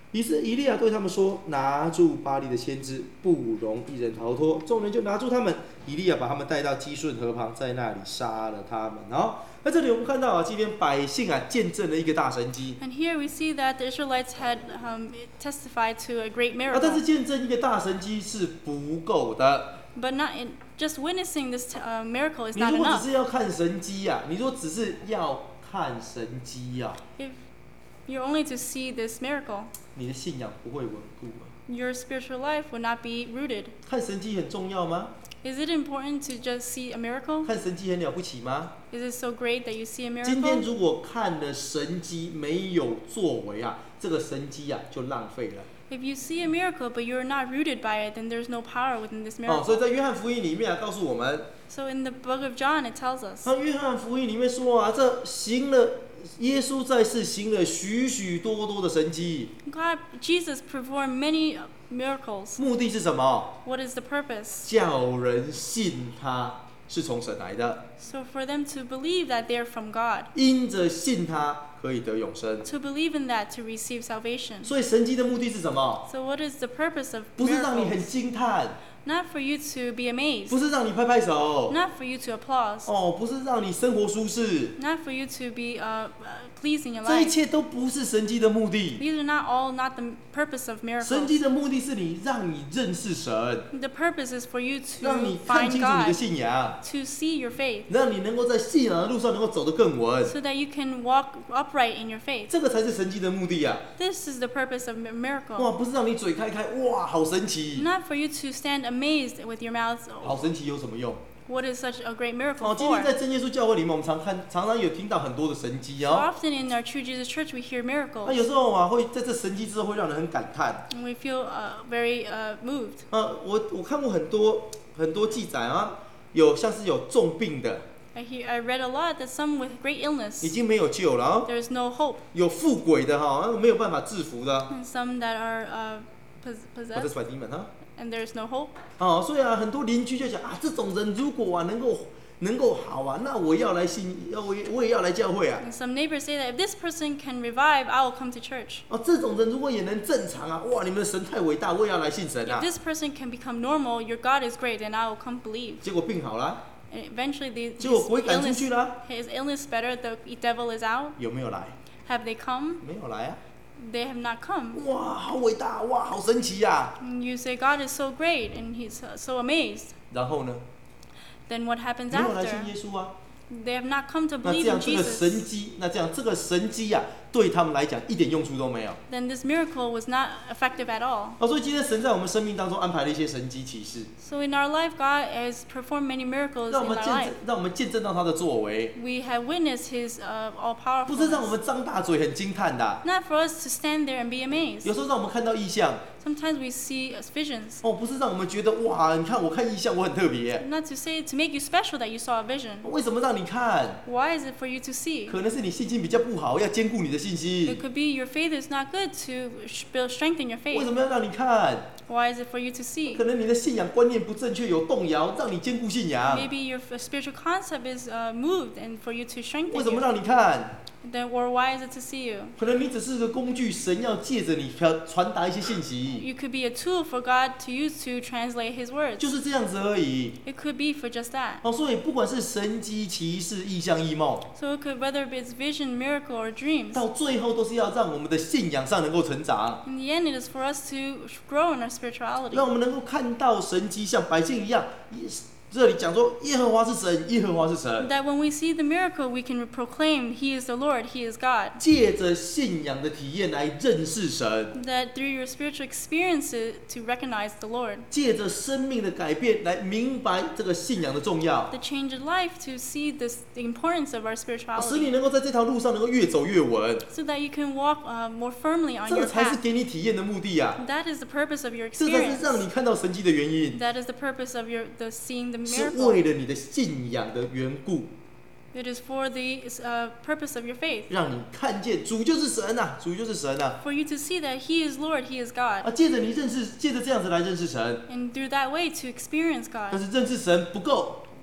以是以利亚对他们说：“拿住巴利的先知，不容一人逃脱。”众人就拿住他们。以利亚把他们带到基顺河旁，在那里杀了他们。好，在这里我们看到啊，这边百姓啊见证了一个大神迹。 And here we see that the Israelites had um, testified to a great 啊，但是 miracle. 见证一个大神迹是不够的。 But not in, just witnessing this uh, miracle is 你 not 如果 enough. 只是要看神迹呀、啊，你说只是要看神迹呀、啊， If you're only to see this miracle, 你的信仰不会稳固啊。 your spiritual life will not be rooted. 看神迹很重要吗？ Is it important to just see a miracle? 看神迹很了不起吗？ Is it so great that you see a 今天 miracle? 如果看了神迹没有作为啊，这个神迹啊就浪费了。 If you see a miracle but you're not rooted by it, then there's no power within this 哦，所以 miracle. 在约翰福音里面啊，告诉我们， So in the book of John, it tells us 那约翰福音里面说啊，这行了耶稣在世行了许许多多的神迹， God, Jesus performed many miracles. 目的是什么？ What is the purpose? 叫人信他是从神来的， So for them to believe that they're from God, 因着信他可以得永生。 to believe in that to receive salvation. 所以神迹的目的是什么？ So what is the purpose of 不是让你很 miracles? 惊叹， Not for you to be 不 amazed, 是让你拍拍手， not for you to applause, 哦，不是让你生活舒适， not for you to be uh, uh, pleased in your 这一 life. 切都不是神迹的目的。 These are not all not the purpose of 神迹 miracles. 的目的是你让你认识神， The purpose is for you 让 to 你看 find 清楚你的 God, 信仰， to see your faith, 让你能够在信仰的路上能够走得更稳， so that you can walk upright in your faith. 这个才是神迹的目的啊！ This is the purpose of mi- 哇， miracle. 不是让你嘴开开，哇，好神奇， Not for you to stand amazed with your mouth. 好神奇有什么用？ What is such a great 哦， miracle 今天 for? 在真耶稣教会里面，我们常看，常常有听到很多的神迹 So 哦。 often in our True Jesus Church, we hear 那 miracles, 有时候啊，会在这神迹之后会让人很感叹。 and we feel uh, very uh, moved. 啊，我我看过很多很多记载啊，有像是有重病的， I hear, I read a lot that some with great 已 illness, 经没有救了啊； there's no hope, 有附鬼的哈，没有办法制服的， and some that are uh, pos- 或者 possessed, 是百敌门哈。 and there's no hope. 哦，所以啊，很多邻居就讲啊，这种人如果啊能够能够好啊，那我要来信，要我也我也要来教会啊。 And some neighbors say that if this person can revive, I will come to church. 哦，这种人如果也能正常啊，哇，你们的神太伟大，我也要来信神 If 啊。 this person can become normal, your God is great, and I will come believe. 结果病好了， And eventually, the, 结果 his 鬼赶出 illness, 去了， his illness better, the devil is out. 有没有来？ Have they come? 没有来啊。 They have not come. 哇，好伟大，哇，好神奇呀、啊。 And you say God is so great, and He's uh, so amazed. 然后呢， Then what happens 没有来信 after? 耶稣啊。 They have not come to 那这 believe 样 in 这个 Jesus. 神迹，那这样这个神迹呀、啊，对他们来讲一点用处都没有。 Then this miracle was not effective at all. 啊，所以今天神在我们生命当中安排了一些神迹奇事， So in our life, God has performed many miracles 让我 in 们 our 见 life. 证，让我们见证到他的作为， We have witnessed His uh, all 不是让我 powerfulness. 们张大嘴很惊叹的。 Not for us to stand there and be 有 amazed. 时候让我们看到异象， Sometimes we see uh, visions. 哦，不是让我们觉得哇，你看我看异象我很特别， Not to say to make you special that you saw a vision. 为什么让你看？ Why is it for you to see? 可能是你信心比较不好，要兼顾你的信 It 心。 could be your faith is not good to sh- build strengthen your 为 faith. 什么要让你看？ Why is it for you to see? 可能你的信仰观念不正确，有动摇，让你兼顾信仰。 Maybe your f- spiritual concept is uh, moved, and for you to 为 strengthen 什么 you. 让你看？ Then, or why is it to see you? 可能你只是个工具，神要借着你传传达一些信息， You could be a tool for God to use to translate His words. 就是这样子而已。 It could be for just that. 哦，所以不管是神机奇事、异象、异梦， So it could, whether it's vision, miracle, or dreams. 到最后都是要让我们的信仰上能够成长， In the end, it is for us to grow in our spirituality. 让我们能够看到神迹像百姓一样。这里讲说耶和华是神，耶和华是神， That when we see the miracle, we can proclaim He is the Lord, He is God. 借着信仰的体验来认识神， That through your spiritual experiences to recognize the Lord. 借着生命的改变来明白这个信仰的重要， The change in life to see this, the importance of our 使你 spirituality. 能够在这条路上能够越走越稳。 So that you can walk uh, more firmly on 这个 your 才是 path. 给你体验的目的啊！ That is the purpose of your 这才 experience. 是让你看到神迹的原因， That is the purpose of your the seeing the 是 miracle. 为了你的信仰的缘故， It is for the uh, purpose of your faith. 让你看见主就是神啊，主就是神啊！ For you to see that He is Lord, He is God. 啊，借着你认识，借着这样子来认识神， And through that way to experience 但 God. 是认识神不够，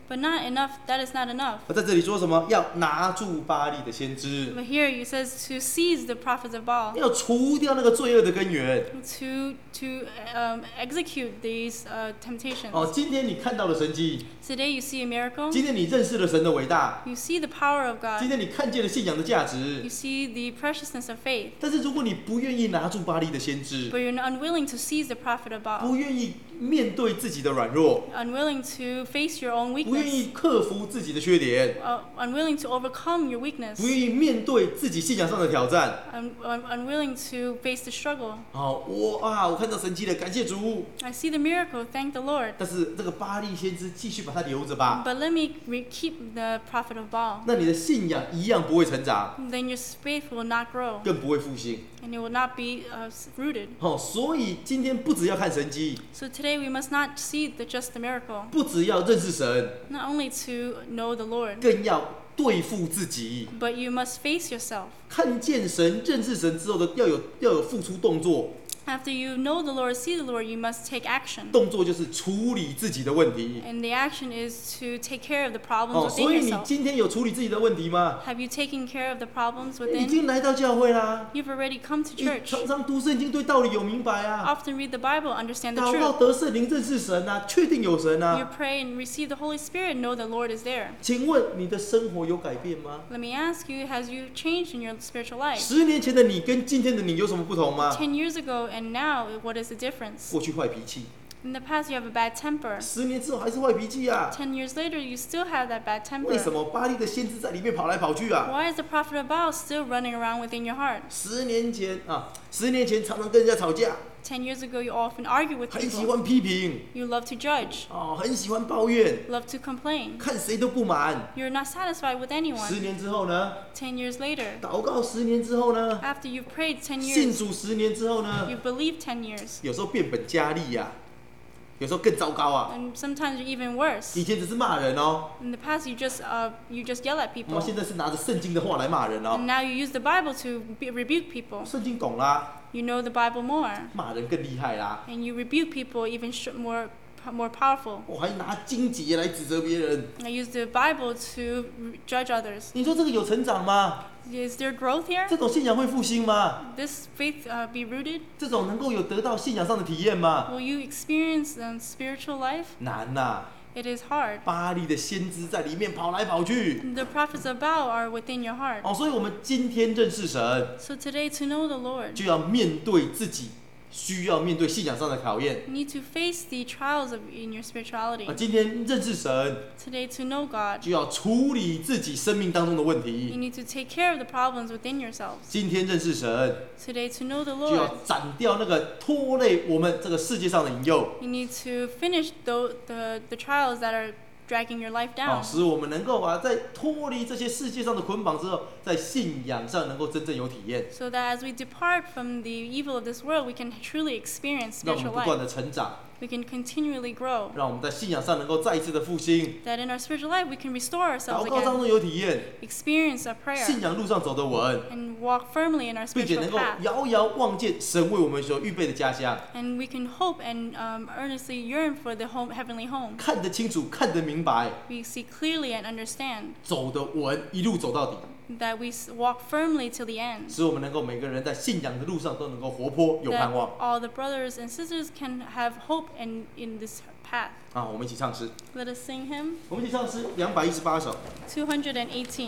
But not enough. That is not enough. 而在这里说什么？要拿住巴利的先知， But here it says to seize the prophets of Baal, 要除掉那个罪恶的根源。 to to um, execute these uh, temptations. 哦，今天你看到了神迹， Today you see a miracle. 今天你认识了神的伟大， You see the power of 今 God. 天你看见了信仰的价 You 值。 see the preciousness of faith. 但是如果你不愿意拿住巴利的先知， But you're unwilling to seize the prophet of Baal. 不愿意面对自己的软弱， Unwilling to face your own 不愿 weakness. 意克服自己的缺点， Uh, unwilling to overcome your weakness. 不愿意面对自己信仰上的挑战。 Un- un- unwilling to face the struggle. 好，我啊，我看到神迹了，感谢主。 I see the miracle. Thank the Lord. 但是这个巴利先知继续把他留着吧， But let me re- keep the prophet of Baal. 那你的信仰一样不会成长， Then your faith will not grow, 更不会复兴。 and it will not be uh, rooted. 好，所以今天不只要看神迹， So today we must not see the, just the miracle, 不只要认识神， not only to know the Lord, 更要对付自己。 but you must face yourself. 看见神、认识神之后的，要有要有付出动作， After you know the Lord, see the Lord, you must take action. 动作就是处理自己的问题。 And the action is to take care of the problems 哦， within 所以你 yourself. 今天有处理自己的问题吗？ Have you taken care of the problems 已 within? 经来到教会啦， You've already come to 你 church. 常常读圣经，对道理有明白啊， Often read the Bible, understand the 祷告 truth. 得圣灵，认识神啊，确定有神 You 啊。 pray and receive the Holy Spirit, know the Lord is there. 请问你的生活有改变吗？ Let me ask you, has you changed in your spiritual life? 十年前的你跟今天的你有什么不同吗？ Ten years ago and now, what is the difference? 过去坏脾气， In the past, you have a bad temper. 十年之后还是坏脾气啊？ Ten years later, you still have that bad 为什 temper. 么巴利的先知在里面跑来跑去啊？ Why is the prophet of Baal still running around within your heart? 十年前啊，十年前常常跟人家吵架， Ten years ago, you often argue with 很喜 people. 欢批评， You love to judge, 哦，很喜欢抱怨， love to complain. 看谁都不满。 You're not satisfied with 十 anyone. 年之后呢？ Ten years later, 祷告十年之后呢？ after you've prayed ten 信 years, 主十年之后呢？ you've believed ten years, 有时候变本加厉呀、有时候更糟糕啊！ and sometimes you're even worse. 以前只是骂人哦， In the past, you just uh, you just yell at 我 people, 们现在是拿着圣经的话来骂人 and 哦。 now you use the Bible to be, rebuke people. 圣经懂啦， You know the Bible more, 骂人更厉害啦。 and you rebuke people even sh- more more powerful. 我还拿荆棘来指责别人， I use the Bible to re- judge others. 你说这个有成长吗？ Is there growth here? 这种信仰会复兴吗？ This faith uh, be rooted? 这种能够有得到信仰上的体验吗？ Will you experience um, spiritual life? 难呐、 It is hard. 巴利的先知在里面跑来跑去。 The prophets of Baal are within your heart. 哦，所以我们今天认识神， So today, to know the Lord, 就要面对自己需要面对信仰上的考验。 you need to face the trials of in your spirituality. 啊，今天认识神， Today, to know God, 就要处理自己生命当中的问 you 题。 need to take care of the problems within yourselves. 今天认识神， Today, to know the 就 Lord, 要斩掉那个拖累我们这个世界上的引诱， you need to finish the, the, the trials that are dragging your life 啊， down, 使我们能够啊，在脱离这些世界上的捆绑之后，在信仰上能够真正有体验， so that as we depart from the evil of this world, we can truly experience 让我们 spiritual 不断 life. 的成长， We can continually grow. 让我们在信仰上能够再一次的复兴， That in our spiritual life, we can restore 祷 ourselves 告当 again, 中有体验， experience a 信 prayer, 仰路上走得稳， and walk firmly in our 并且 spiritual 能够 path. 遥遥望见神为我们所预备的家乡， And we can hope and um, earnestly yearn for the home, heavenly home. 看得清楚，看得明白， We see clearly and understand 走得稳，一路走到底， that we s- walk firmly till the end. 使我们能够每个人在信仰的路上都能够活泼有 That 盼望。 all the brothers and sisters can have hope and in this path. 啊，我们一起唱诗， Let us sing hymn 我们一起唱诗两百一十八首。 two hundred eighteen.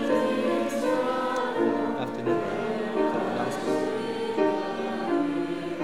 Afternoon.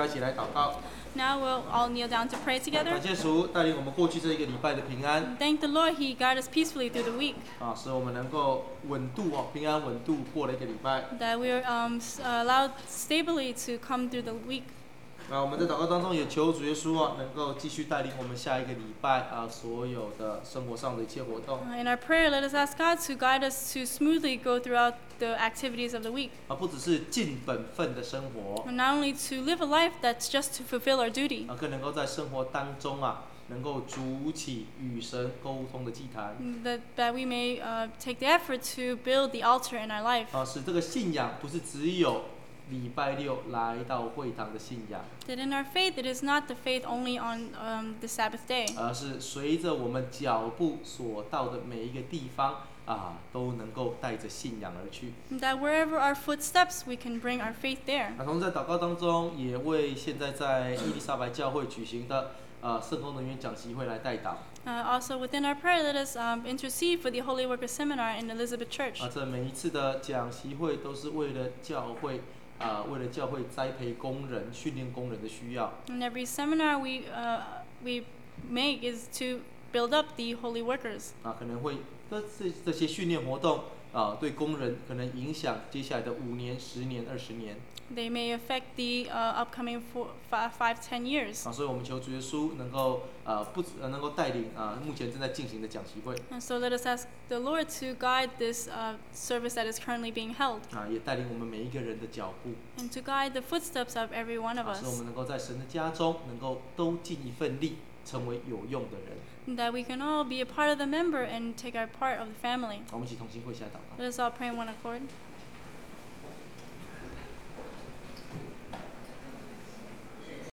一起来祷告。 Now we'll all kneel down to pray 感 together. 谢主带领我们过去这一个礼拜的平安 Thank the Lord, He guided us peacefully through the week, 啊，使我们能够稳度哦，平安稳度过了一个礼拜。 that we are um, s- uh, allowed stably to come through the week. 那我们在祷告当中也求主耶稣啊，能够继续带领我们下一个礼拜啊，所有的生活上的一切活动 Uh, in our prayer, let us ask God to guide us to smoothly go throughout the activities of the week, 啊，不只是尽本分的生活 and not only to live a life that's just to fulfill our duty, 啊，更能够在生活当中啊，能够筑起与神沟通的祭坛 that, that we may uh, take the effort to build the altar in our life, 啊，使这个信仰不是只有礼拜六来到会堂的信仰， that in our faith it is not the faith only on um, the Sabbath day, 而是随着我们脚步所到的每一个地方啊，都能够带着信仰而去。 that wherever our footsteps, we can bring our faith there. 那同时在祷告当中，也为现在在伊丽莎白教会举行的呃圣工人员讲习会来代祷。 Uh, also within our prayer, let us um, intercede for the Holy Worker Seminar in Elizabeth Church. 啊，这每一次的讲习会都是为了教会啊，为了教会栽培工人、训练工人的需要。 And every seminar we uh, we make is to build up the holy workers. 啊，可能会这这这些训练活动啊，对工人可能影响接下来的五年、十年、二十年。 They may affect the uh, upcoming four, five, five, ten years. 啊，所以我们求主耶稣能够呃不止呃能够带领啊目前正在进行的讲习会 And so let us ask the Lord to guide this uh, service that is currently being held, 啊，也带领我们每一个人的脚步， and to guide the footsteps of every one of 啊，使我 us, 们能够在神的家中能够都尽一份力，成为有用的人。 and that we can all be a part of the member and take our part of the family. 我们一起同心跪下来祷告。 Let us all pray in one accord.